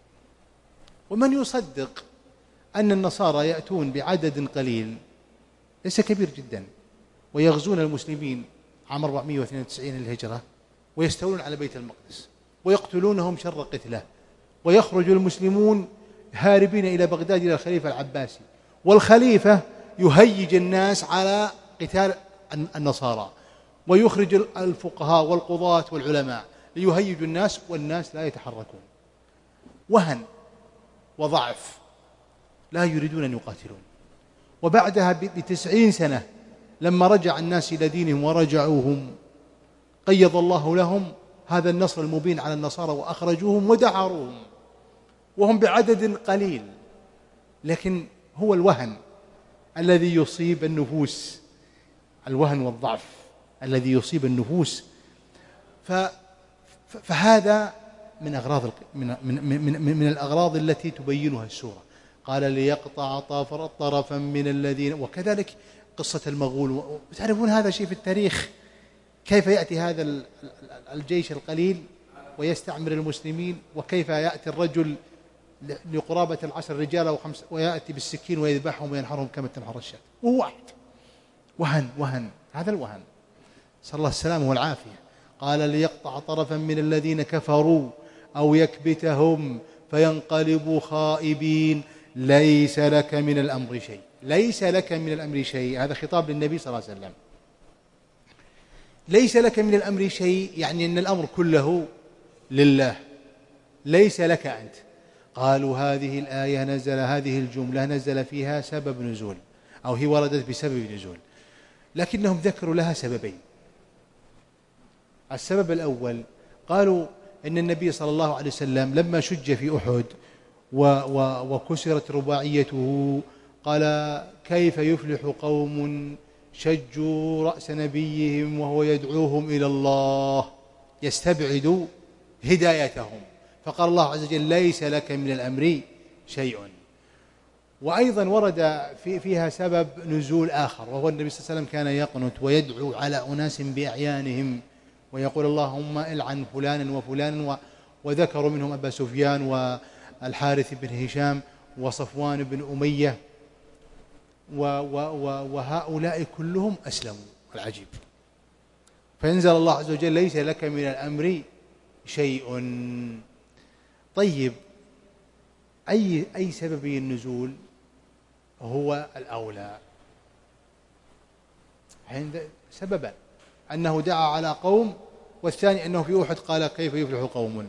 ومن يصدق أن النصارى يأتون بعدد قليل ليس كبير جدا ويغزون المسلمين عام 492 للهجرة ويستولون على بيت المقدس ويقتلونهم شر قتله، ويخرج المسلمون هاربين إلى بغداد إلى الخليفة العباسي، والخليفة يهيج الناس على قتال النصارى، ويخرج الفقهاء والقضاة والعلماء ليهيجوا الناس، والناس لا يتحركون. وهن وضعف، لا يريدون أن يقاتلون. وبعدها ب90 سنة لما رجع الناس إلى دينهم ورجعوهم قيض الله لهم هذا النصر المبين على النصارى وأخرجوهم ودعروهم وهم بعدد قليل. لكن هو الوهن الذي يصيب النفوس، الوهن والضعف الذي يصيب النفوس. فهذا من الأغراض التي تبينها السورة. قال ليقطع طرفا من الذين. وكذلك قصة المغول، وتعرفون هذا شيء في التاريخ، كيف يأتي هذا الجيش القليل ويستعمر المسلمين، وكيف يأتي الرجل لقرابة 10 رجال و5 ويأتي بالسكين ويذبحهم وينحرهم كما تنحر الشاة، وهو واحد. وهن هذا الوهن، صلى الله السلامة والعافية. قال ليقطع طرفا من الذين كفروا أو يكبتهم فينقلبوا خائبين ليس لك من الأمر شيء. ليس لك من الأمر شيء، هذا خطاب للنبي صلى الله عليه وسلم. ليس لك من الأمر شيء يعني أن الأمر كله لله، ليس لك أنت. قالوا هذه الآية هذه الجملة نزل فيها سبب نزول، أو هي وردت بسبب نزول، لكنهم ذكروا لها سببين. السبب الأول قالوا إن النبي صلى الله عليه وسلم لما شج في أحد وكسرت رباعيته قال كيف يفلح قوم شجوا رأس نبيهم وهو يدعوهم إلى الله يستبعد هدايتهم، فقال الله عز وجل ليس لك من الأمر شيء. وأيضا ورد فيها سبب نزول آخر، وهو النبي صلى الله عليه وسلم كان يقنت ويدعو على أناس بأعيانهم ويقول اللهم العن فلانا وفلانا، وذكروا منهم أبا سفيان والحارث بن هشام وصفوان بن أمية، وهؤلاء كلهم أسلموا. العجيب، فينزل الله عز وجل ليس لك من الأمر شيء. طيب، أي سبب النزول هو الأولى؟ عند سببا، أنه دعا على قوم، والثاني أنه في أحد قال كيف يفلح قوم.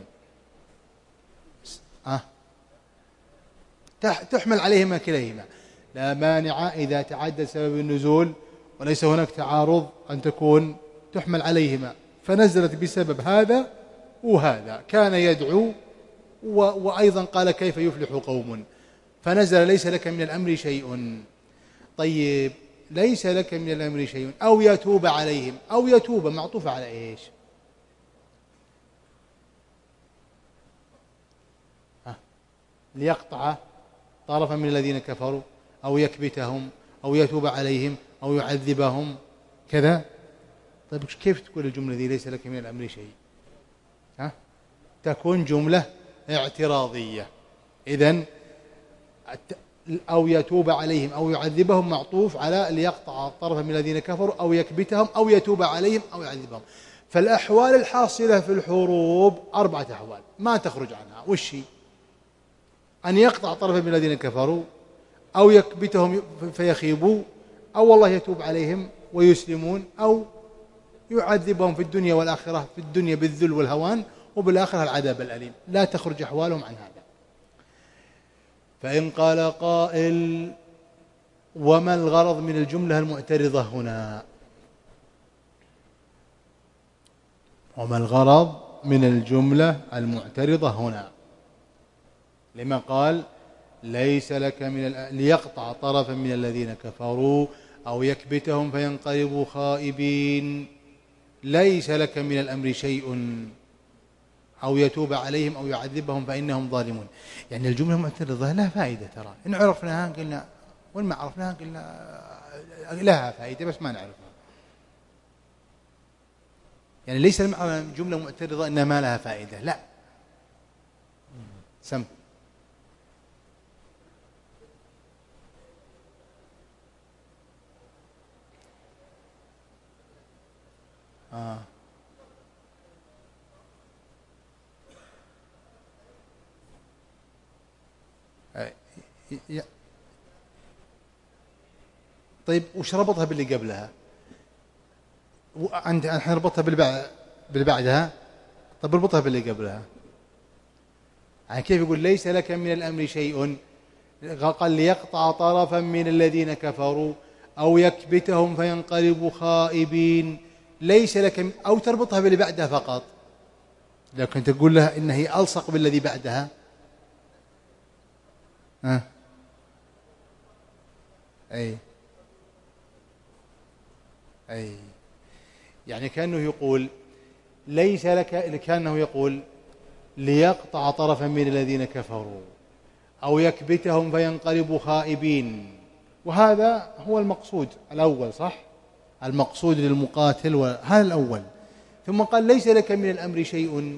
تحمل عليهما كليهما، لا مانع إذا تعدد سبب النزول وليس هناك تعارض أن تكون تحمل عليهما، فنزلت بسبب هذا وهذا. كان يدعو وأيضا قال كيف يفلح قوم، فنزل ليس لك من الأمر شيء. طيب ليس لك من الأمر شيء أو يتوب عليهم، أو يتوب معطوف على إيش؟ ليقطع طرفا من الذين كفروا أو يكبتهم أو يتوب عليهم أو يعذبهم كذا. طيب كيف تقول الجملة ذي ليس لك من الأمر شيء؟ تكون جملة اعتراضية. إذن أو يتوب عليهم أو يعذبهم معطوف على ليقطع طرفا من الذين كفروا أو يكبتهم أو يتوب عليهم أو يعذبهم. فالأحوال الحاصلة في الحروب 4 أحوال ما تخرج عنها. وش هي؟ أن يقطع طرفا من الذين كفروا، أو يكبتهم فيخيبوا، أو والله يتوب عليهم ويسلمون، أو يعذبهم في الدنيا والآخرة، في الدنيا بالذل والهوان وبالآخرة العذاب الأليم. لا تخرج أحوالهم عن هذا. فإن قال قائل وما الغرض من الجملة المعترضة هنا؟ وما الغرض من الجملة المعترضة هنا؟ لما قال ليس لك من ليقطع طرفا من الذين كفروا أو يكبتهم فينقلبوا خائبين، ليس لك من الأمر شيء أو يتوب عليهم أو يعذبهم فإنهم ظالمون. يعني الجملة المعترضة لها فائدة، ترى إن عرفناها قلنا، وإن ما عرفناها قلنا لها فائدة بس ما نعرفها. يعني ليس المعنى جملة معترضة إنها ما لها فائدة، لا. سم طيب وش ربطها باللي قبلها؟ الحين ربطها باللي بعدها. طيب ربطها باللي قبلها. يعني كيف يقول ليس لك من الأمر شيء؟ قال ليقطع طرفا من الذين كفروا أو يكبتهم فينقلبوا خائبين، ليس لك أو تربطها باللي بعدها فقط، لكن تقول لها إن هي ألصق بالذي بعدها. أي يعني كأنه يقول ليس لك، كأنه يقول ليقطع طرفا من الذين كفروا أو يكبتهم فينقلبوا خائبين، وهذا هو المقصود الأول، صح؟ المقصود للمقاتل وهذا الأول. ثم قال ليس لك من الأمر شيء،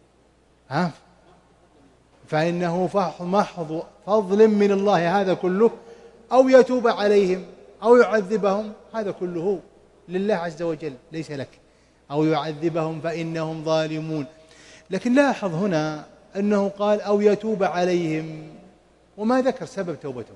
فإنه محض فضل من الله هذا كله، أو يتوب عليهم أو يعذبهم هذا كله لله عز وجل، ليس لك، أو يعذبهم فإنهم ظالمون. لكن لاحظ هنا أنه قال أو يتوب عليهم وما ذكر سبب توبتهم.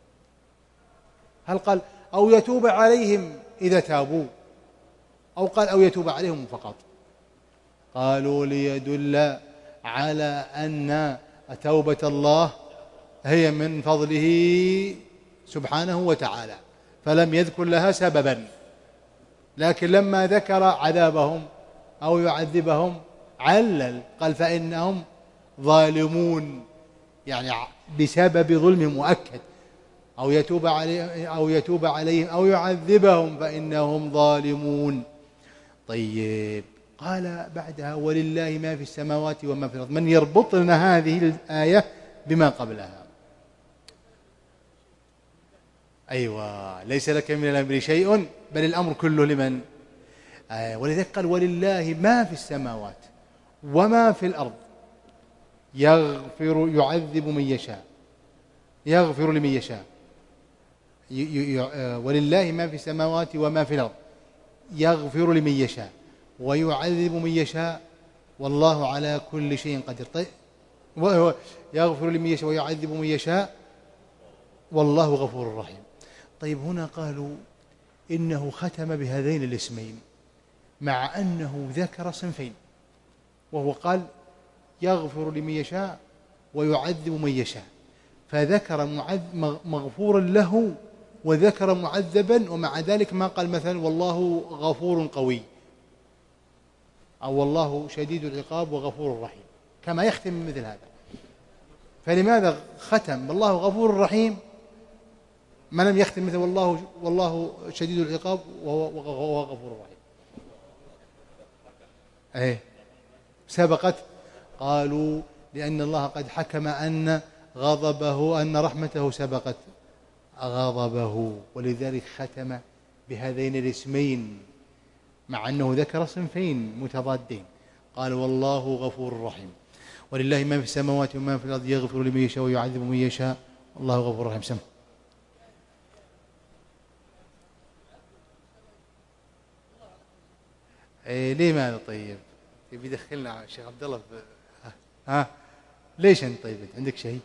هل قال أو يتوب عليهم إذا تابوا، أو قال أو يتوب عليهم فقط؟ قالوا ليدل على أن توبة الله هي من فضله سبحانه وتعالى، فلم يذكر لها سببا. لكن لما ذكر عذابهم أو يعذبهم علل، قال فإنهم ظالمون، يعني بسبب ظلم مؤكد. أو يتوب عليهم أو يعذبهم فإنهم ظالمون. طيب قال بعدها ولله ما في السماوات وما في الأرض. من يربط لنا هذه الآية بما قبلها؟ أيوة، ليس لك من الأمر شيء، بل الأمر كله لمن؟ ولذلك قال ولله ما في السماوات وما في الأرض، يغفر يعذب من يشاء، يغفر لمن يشاء. ولله ما في السماوات وما في الأرض يغفر لمن يشاء ويعذب من يشاء والله على كل شيء قدير. طيب يغفر لمن يشاء ويعذب من يشاء والله غفور رحيم. طيب هنا قالوا إنه ختم بهذين الاسمين مع أنه ذكر صنفين، وهو قال يغفر لمن يشاء ويعذب من يشاء، فذكر مغفورا له وذكر معذبا، ومع ذلك ما قال مثلا والله غفور قوي أو والله شديد العقاب وغفور رحيم، كما يختم مثل هذا. فلماذا ختم بالله غفور رحيم ما لم يختم مثل والله شديد العقاب وهو غفور رحيم؟ أيه سبقت، قالوا لأن الله قد حكم أن غضبه أن رحمته سبقت غضبه، ولذلك ختم بهذين الاسمين مع أنه ذكر صنفين متضادين. قال والله غفور رحيم، ولله ما في السماوات وما في الأرض يغفر لمن يشاء ويعذب من يشاء والله غفور رحيم. سم إيه ليه ماذا؟ طيب يبي يدخلنا الشيخ عبد الله ها ليش انت؟ طيب عندك شيء؟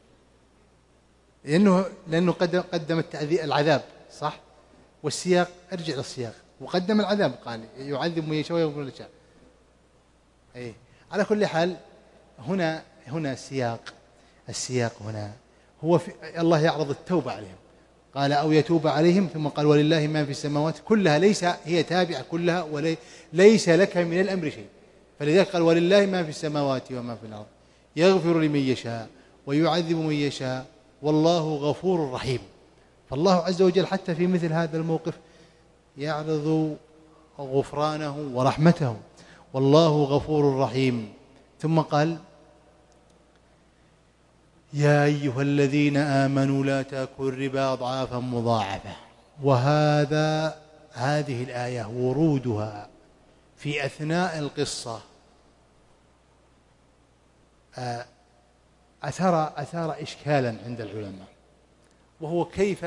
لأنه قدم العذاب صح، والسياق ارجع للسياق وقدم العذاب، قال يعذب من يشاء ويغفر من يشاء. اي على كل حال هنا السياق هنا هو في الله يعرض التوبة عليهم، قال أو يتوب عليهم، ثم قال ولله ما في السماوات كلها، ليس هي تابعة كلها وليس لك من الأمر شيء، فلذلك قال ولله ما في السماوات وما في الأرض يغفر لمن يشاء ويعذب من يشاء والله غفور رحيم. فالله عز وجل حتى في مثل هذا الموقف يعرض غفرانه ورحمته، والله غفور رحيم. ثم قال يا أيها الذين آمنوا لا تأكلوا الربا أضعافا مضاعفة. هذه الآية ورودها في أثناء القصة أثار إشكالا عند العلماء، وهو كيف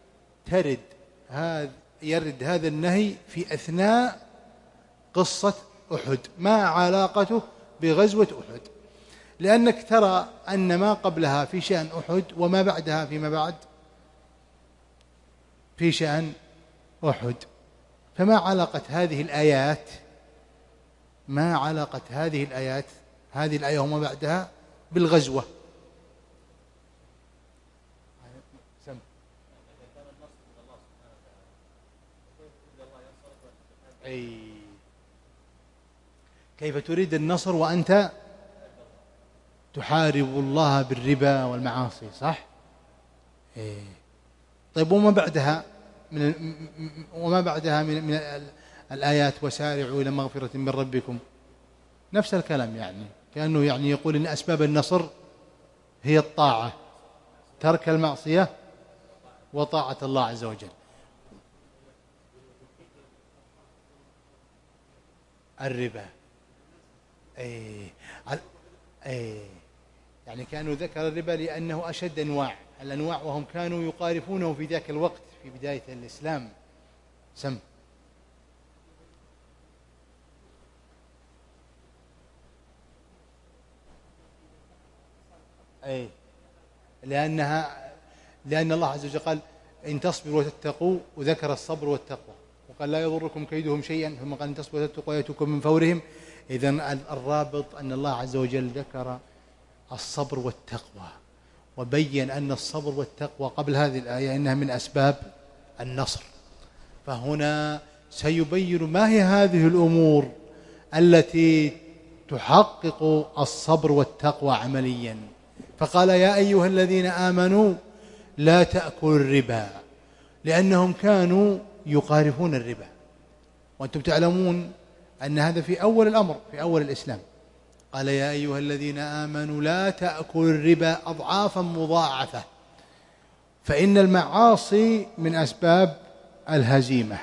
يرد هذا النهي في أثناء قصة أحد، ما علاقته بغزوة أحد؟ لأنك ترى أن ما قبلها في شأن أحد وما بعدها فيما بعد في شأن أحد، فما علاقة هذه الآيات هذه الآية وما بعدها بالغزوة؟ كيف تريد النصر وأنت تحارب الله بالربا والمعاصي، صح؟ طيب وما بعدها من الآيات وسارعوا إلى مغفرة من ربكم، نفس الكلام، يعني كأنه يقول إن أسباب النصر هي الطاعة، ترك المعصية وطاعة الله عز وجل. الربا يعني كانوا ذكر الربا لأنه أشد الأنواع وهم كانوا يقارفونه في ذاك الوقت في بداية الإسلام. سم لأن الله عز وجل قال إن تصبروا وتتقوا، وذكر الصبر والتقوى وقال لا يضركم كيدهم شيئا، ثم قال إن تصبروا وتتقوا يأتوكم من فورهم. إذن الرابط أن الله عز وجل ذكر الصبر والتقوى وبين أن الصبر والتقوى قبل هذه الآية إنها من أسباب النصر، فهنا سيبين ما هي هذه الأمور التي تحقق الصبر والتقوى عمليا. فقال يا أيها الذين آمنوا لا تأكلوا الربا، لأنهم كانوا يقارفون الربا، وأنتم تعلمون أن هذا في أول الأمر في أول الإسلام. قال يا أيها الذين آمنوا لا تأكلوا الربا أضعافا مضاعفة، فإن المعاصي من أسباب الهزيمة،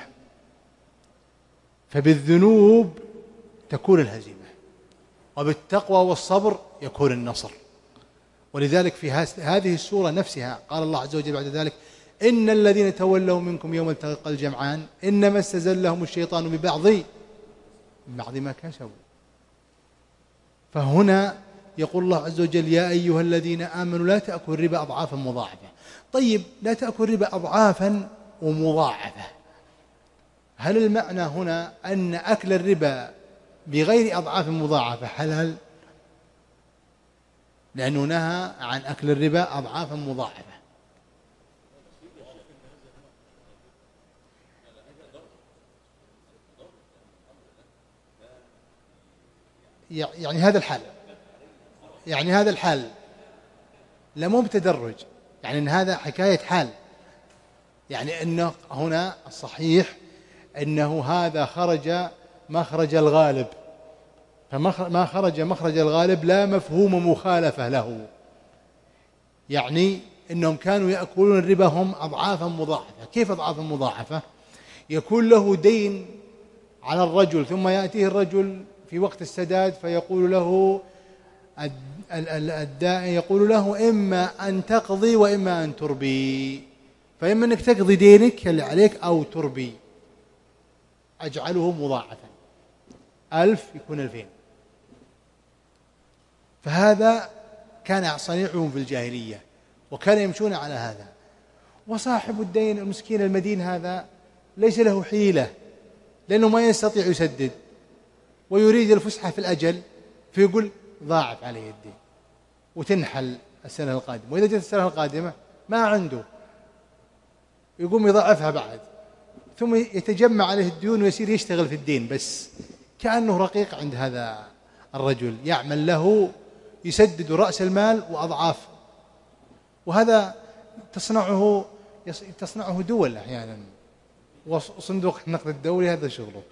فبالذنوب تكون الهزيمة، وبالتقوى والصبر يكون النصر. ولذلك في هذه السورة نفسها قال الله عز وجل بعد ذلك إن الذين تولوا منكم يوم التقى الجمعان إنما استزلهم الشيطان ببعض ما كسبوا. فهنا يقول الله عز وجل يا أيها الذين آمنوا لا تأكلوا الربا أضعافا مضاعفة. طيب لا تأكلوا الربا أضعافا ومضاعفة، هل المعنى هنا أن أكل الربا بغير أضعاف مضاعفة حلال؟ لأنه نهى عن أكل الربا أضعافا مضاعفة. يعني هذا الحال، يعني هذا الحال، لا مو بتدرج، يعني إن هذا حكاية حال، يعني أنه هنا الصحيح أنه هذا خرج مخرج الغالب، فما خرج مخرج الغالب لا مفهوم مخالفة له، يعني أنهم كانوا يأكلون الربا هم أضعافا مضاعفة. كيف أضعافا مضاعفة؟ يكون له دين على الرجل ثم يأتيه الرجل في وقت السداد فيقول له الدائن يقول له إما أن تقضي وإما أن تربي، فإما أنك تقضي دينك اللي عليك أو تربي، أجعله مضاعفا، 1000 يكون 2000. فهذا كان صنيعهم في الجاهلية وكان يمشون على هذا. وصاحب الدين المسكين المدين هذا ليس له حيلة، لأنه ما يستطيع يسدد ويريد الفسحة في الأجل، فيقول ضاعف عليه الدين وتنحل السنة القادمة، وإذا جت السنة القادمة ما عنده، يقوم يضاعفها بعد، ثم يتجمع عليه الديون ويصير يشتغل في الدين بس كأنه رقيق عند هذا الرجل يعمل له يسدد رأس المال وأضعاف. وهذا تصنعه دول أحيانا، وصندوق النقد الدولي هذا شغله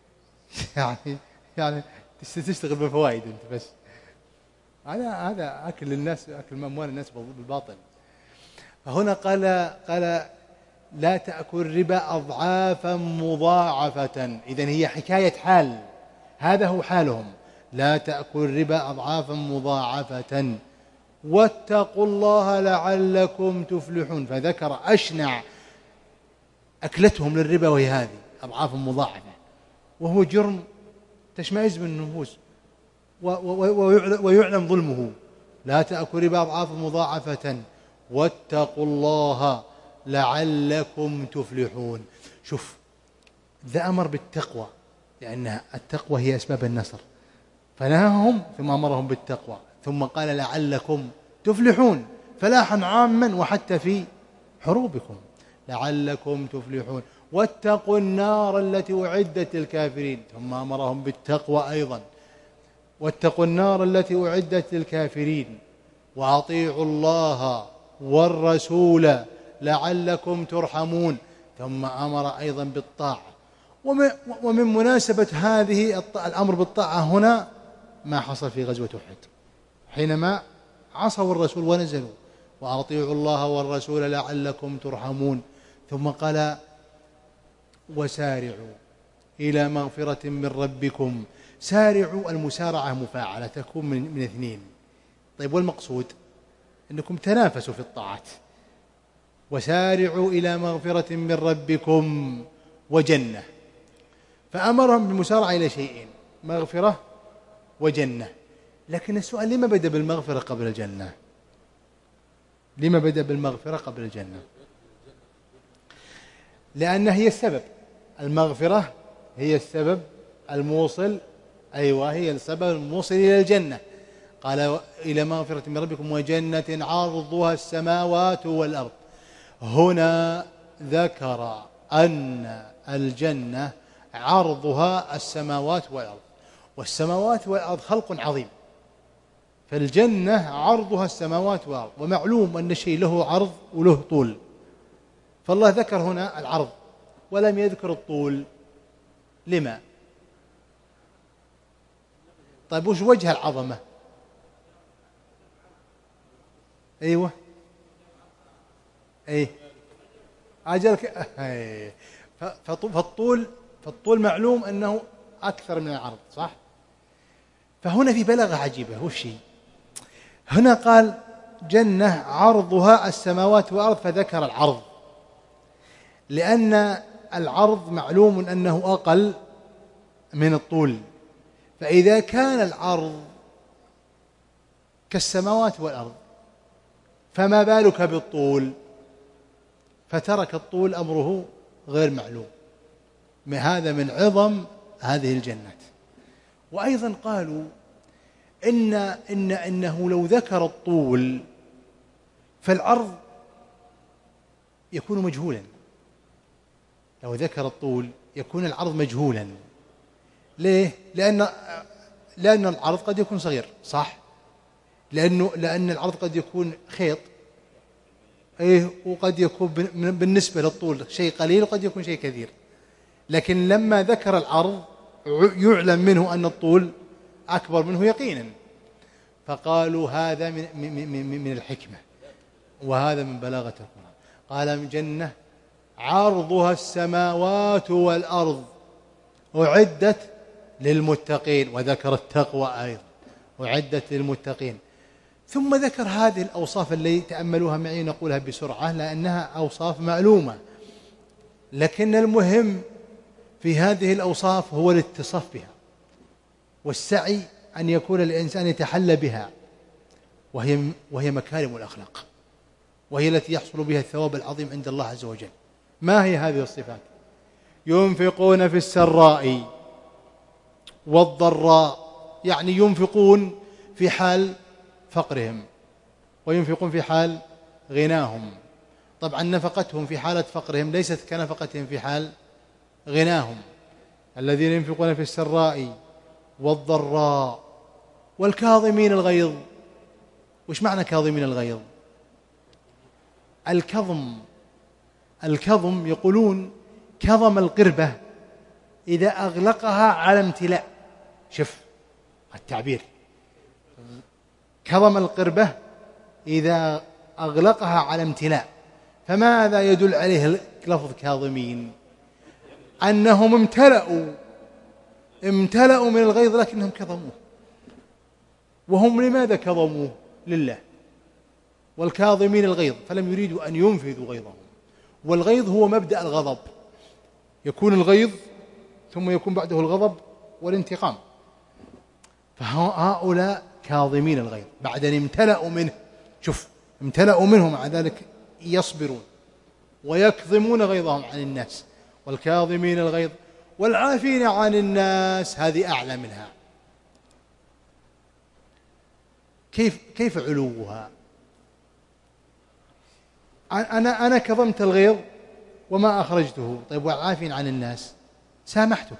يعني تشتغل بالفوائد أنت بس، هذا أكل الناس، أكل أموال الناس بالباطل. فهنا قال لا تأكل الربا أضعافا مضاعفة، إذن هي حكاية حال، هذا هو حالهم، لا تأكل الربا أضعافا مضاعفة واتقوا الله لعلكم تفلحون. فذكر أشنع أكلتهم للربا وهي هذه أضعافا مضاعفة، وهو جرم تشمئز من النفوس ويعلم ظلمه. لا تأكل ربا أضعافا مضاعفة واتقوا الله لعلكم تفلحون. شوف، ذا أمر بالتقوى لأن التقوى هي أسباب النصر، فنهاهم ثم أمرهم بالتقوى، ثم قال لعلكم تفلحون، فلاحا عاما وحتى في حروبكم لعلكم تفلحون. واتقوا النار التي أعدت للكافرين، ثم أمرهم بالتقوى أيضا، واتقوا النار التي أعدت للكافرين وأطيعوا الله والرسول لعلكم ترحمون، ثم أمر أيضا بالطاعة. ومن مناسبة هذه الأمر بالطاعة هنا ما حصل في غزوة أحد، حينما عصوا الرسول ونزلوا وأطيعوا الله والرسول لعلكم ترحمون. ثم قال وسارعوا إلى مغفرة من ربكم. سارعوا، المسارعة مفاعلة تكون من اثنين. طيب، والمقصود أنكم تنافسوا في الطاعات. وسارعوا إلى مغفرة من ربكم وجنة، فأمرهم بالمسارعة إلى شيئين، مغفرة وجنة. لكن السؤال، لما بدأ بالمغفرة قبل الجنة؟ لما بدأ بالمغفرة قبل الجنة؟ لأن هي السبب، المغفرة هي السبب الموصل، هي السبب الموصل إلى الجنة. قال إلى مغفرة من ربكم وجنة عرضها السماوات والأرض. هنا ذكر أن الجنة عرضها السماوات والأرض، والسماوات والأرض خلق عظيم، فالجنة عرضها السماوات والأرض، ومعلوم أن الشيء له عرض وله طول، فالله ذكر هنا العرض ولم يذكر الطول. لما؟ طيب، وش وجه العظمة؟ أيوة، أجلك. فالطول معلوم أنه أكثر من العرض، صح؟ فهنا في بلاغة عجيبة. وش هي؟ هنا قال جنة عرضها السماوات والأرض، فذكر العرض، لأن العرض معلوم أنه أقل من الطول، فإذا كان العرض كالسماوات والأرض فما بالك بالطول؟ فترك الطول، أمره غير معلوم. هذا من عظم هذه الجنات. وأيضا قالوا إنه لو ذكر الطول فالعرض يكون مجهولا، لو ذكر الطول يكون العرض مجهولا. ليه؟ لأن لأن العرض قد يكون صغير، صح؟ لأن العرض قد يكون خيط، وقد يكون بالنسبة للطول شيء قليل وقد يكون شيء كثير. لكن لما ذكر العرض يعلم منه أن الطول أكبر منه يقينا، فقالوا هذا من الحكمة، وهذا من بلاغة القرآن. قال من جنة عرضها السماوات والأرض أعدت للمتقين، وذكر التقوى أيضا أعدت للمتقين. ثم ذكر هذه الأوصاف اللي تأملوها معي، نقولها بسرعة لأنها أوصاف معلومة، لكن المهم في هذه الأوصاف هو الاتصاف بها والسعي أن يكون الإنسان يتحلى بها، وهي مكارم الأخلاق، وهي التي يحصل بها الثواب العظيم عند الله عز وجل. ما هي هذه الصفات؟ ينفقون في السراء والضراء، يعني ينفقون في حال فقرهم وينفقون في حال غناهم. طبعا نفقتهم في حالة فقرهم ليست كنفقتهم في حال غناهم. الذين ينفقون في السراء والضراء والكاظمين الغيظ. وش معنى كاظمين الغيظ؟ الكظم يقولون كظم القربة إذا أغلقها على امتلاء. شوف التعبير، كظم القربة إذا أغلقها على امتلاء. فماذا يدل عليه لفظ كاظمين؟ أنهم امتلأوا من الغيظ لكنهم كظموه. وهم لماذا كظموه؟ لله. والكاظمين الغيظ، فلم يريدوا أن ينفذوا غيظهم. والغيظ هو مبدأ الغضب، يكون الغيظ ثم يكون بعده الغضب والانتقام. فهؤلاء كاظمين الغيظ بعد أن امتلأوا منه. شوف امتلأوا منه، مع ذلك يصبرون ويكظمون غيظهم عن الناس. والكاظمين الغيظ والعافين عن الناس، هذه أعلى منها. كيف علوها؟ أنا كظمت الغيظ وما أخرجته، طيب والعافين عن الناس سامحته،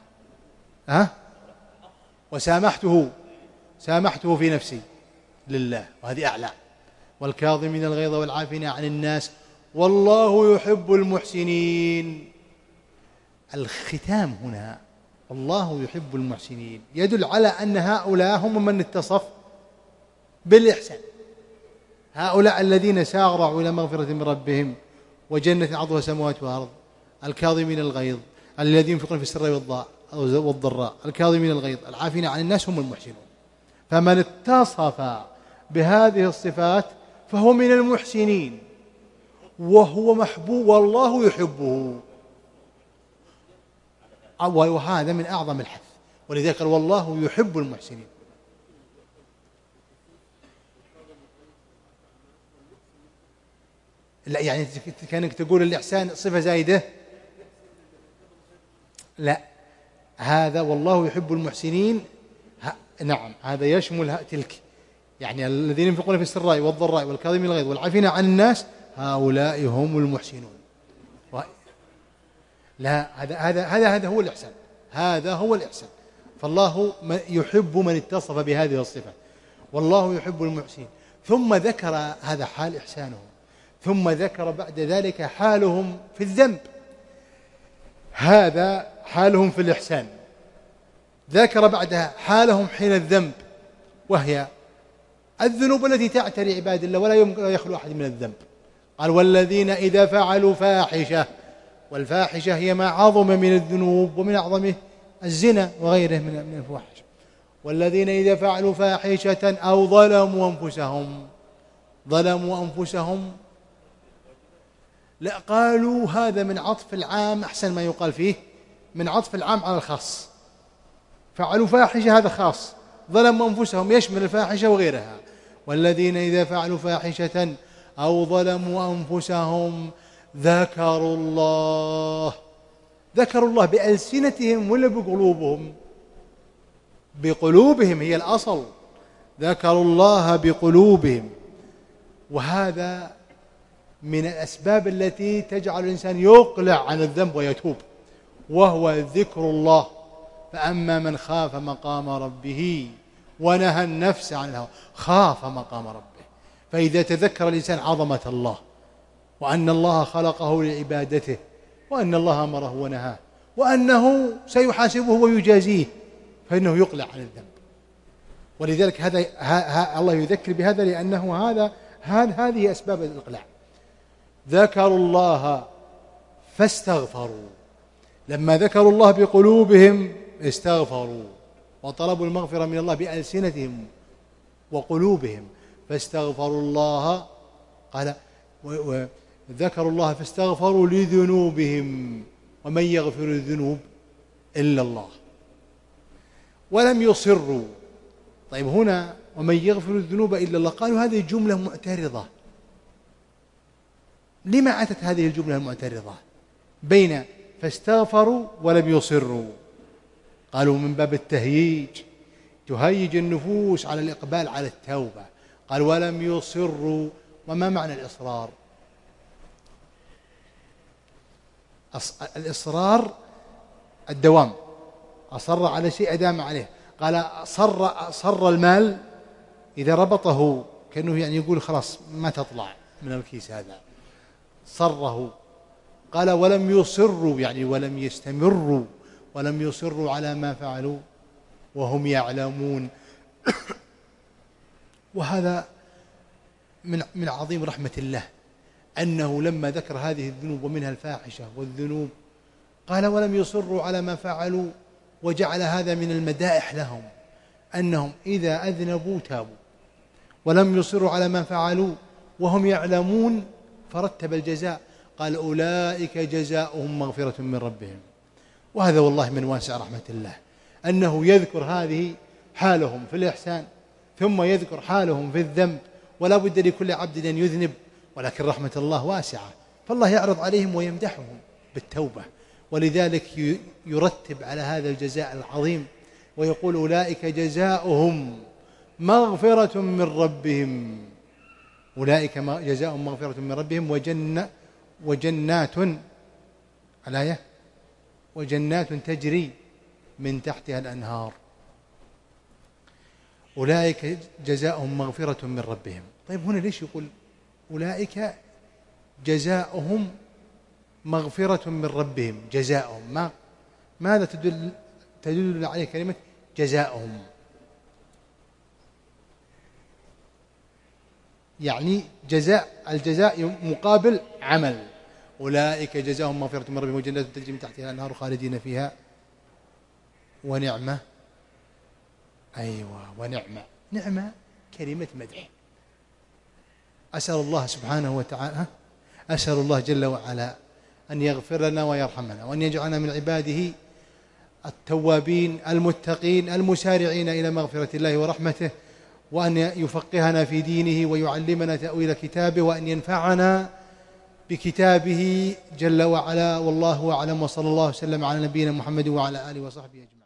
سامحته في نفسي لله، وهذه أعلى. والكاظمين الغيظ والعافين عن الناس والله يحب المحسنين. الختام هنا الله يحب المحسنين يدل على أن هؤلاء هم من اتصف بالإحسان، هؤلاء الذين سارعوا إلى مغفرة من ربهم وجنة عرضها السماوات والأرض. الكاظمين الغيظ الذين ينفقون في السراء والضراء، الكاظمين الغيظ العافين عن الناس هم المحسنون. فمن اتصف بهذه الصفات فهو من المحسنين، وهو محبوب والله يحبه، وهذا من أعظم الحث. ولذلك قال والله يحب المحسنين. لا يعني كأنك تقول الإحسان صفة زائدة، لا، هذا والله يحب المحسنين نعم هذا يشمل تلك، يعني الذين ينفقون في السراء والضراء والكاظمين الغيظ والعافين عن الناس هؤلاء هم المحسنون. لا، هذا هو الإحسان، هذا هو الإحسان. فالله يحب من اتصف بهذه الصفة، والله يحب المحسنين. ثم ذكر هذا حال إحسانهم، ثم ذكر بعد ذلك حالهم في الذنب. هذا حالهم في الإحسان، ذكر بعدها حالهم حين الذنب، وهي الذنوب التي تعتري عباد الله ولا يخلو أحد من الذنب. قال والذين إذا فعلوا فاحشة، والفاحشة هي ما عظم من الذنوب، ومن أعظمه الزنا وغيره من الفواحش. والذين إذا فعلوا فاحشة أو ظلموا أنفسهم لا، قالوا هذا من عطف العام، أحسن ما يقال فيه من عطف العام على الخاص. فعلوا فاحشة هذا خاص، ظلموا أنفسهم يشمل الفاحشة وغيرها. والذين إذا فعلوا فاحشة أو ظلموا أنفسهم ذكروا الله بألسنتهم ولا بقلوبهم؟ بقلوبهم هي الأصل، ذكروا الله بقلوبهم. وهذا من الأسباب التي تجعل الإنسان يقلع عن الذنب ويتوب، وهو ذكر الله. فأما من خاف مقام ربه ونهى النفس عن الهوى خاف مقام ربه. فإذا تذكر الإنسان عظمة الله وأن الله خلقه لعبادته وأن الله أمره ونهاه وأنه سيحاسبه ويجازيه فإنه يقلع عن الذنب. ولذلك الله يذكر بهذا لأنه هذه أسباب الإقلاع. ذكروا الله فاستغفروا، لما ذكروا الله بقلوبهم استغفروا وطلبوا المغفرة من الله بألسنتهم وقلوبهم، فاستغفروا الله قال ذكروا الله فاستغفروا لذنوبهم ومن يغفر الذنوب إلا الله ولم يصروا. طيب هنا ومن يغفر الذنوب إلا الله، قالوا هذه جملة معترضة. لما أتت هذه الجملة المعترضة بين فاستغفروا ولم يصروا؟ قالوا من باب التهييج، تهيج النفوس على الإقبال على التوبة. قال ولم يصروا، وما معنى الإصرار؟ الإصرار الدوام، أصر على شيء أدام عليه. قال صر المال إذا ربطه كأنه يعني يقول خلاص ما تطلع من الكيس هذا، صره. قال ولم يصروا يعني ولم يستمروا، ولم يصروا على ما فعلوا وهم يعلمون. وهذا من عظيم رحمة الله أنه لما ذكر هذه الذنوب ومنها الفاحشة والذنوب قال ولم يصروا على ما فعلوا، وجعل هذا من المدائح لهم أنهم إذا أذنبوا تابوا، ولم يصروا على ما فعلوا وهم يعلمون، فرتب الجزاء قال أولئك جزاؤهم مغفرة من ربهم. وهذا والله من واسع رحمة الله أنه يذكر هذه حالهم في الإحسان ثم يذكر حالهم في الذنب، ولا بد لكل عبد أن يذنب، ولكن رحمة الله واسعة فالله يعرض عليهم ويمدحهم بالتوبة، ولذلك يرتب على هذا الجزاء العظيم ويقول أولئك جزاؤهم مغفرة من ربهم، أولئك جزاؤهم مغفرة من ربهم وجنات الآية وجنات تجري من تحتها الأنهار، أولئك جزاؤهم مغفرة من ربهم. طيب هنا ليش يقول أولئك جزاؤهم مغفرة من ربهم؟ جزاؤهم ماذا تدل عليه كلمة جزاؤهم؟ يعني الجزاء مقابل عمل. أولئك جزاؤهم مغفرة من ربهم وجنات تجري من تحتها الأنهار خالدين فيها ونعمة. أيوة ونعمة، نعمة كلمة مدح. أسأل الله سبحانه وتعالى، أسأل الله جل وعلا أن يغفر لنا ويرحمنا، وأن يجعلنا من عباده التوابين المتقين المسارعين إلى مغفرة الله ورحمته، وأن يفقهنا في دينه ويعلمنا تأويل كتابه، وأن ينفعنا بكتابه جل وعلا. والله أعلم، وصلى الله وسلم على نبينا محمد وعلى آله وصحبه أجمعين.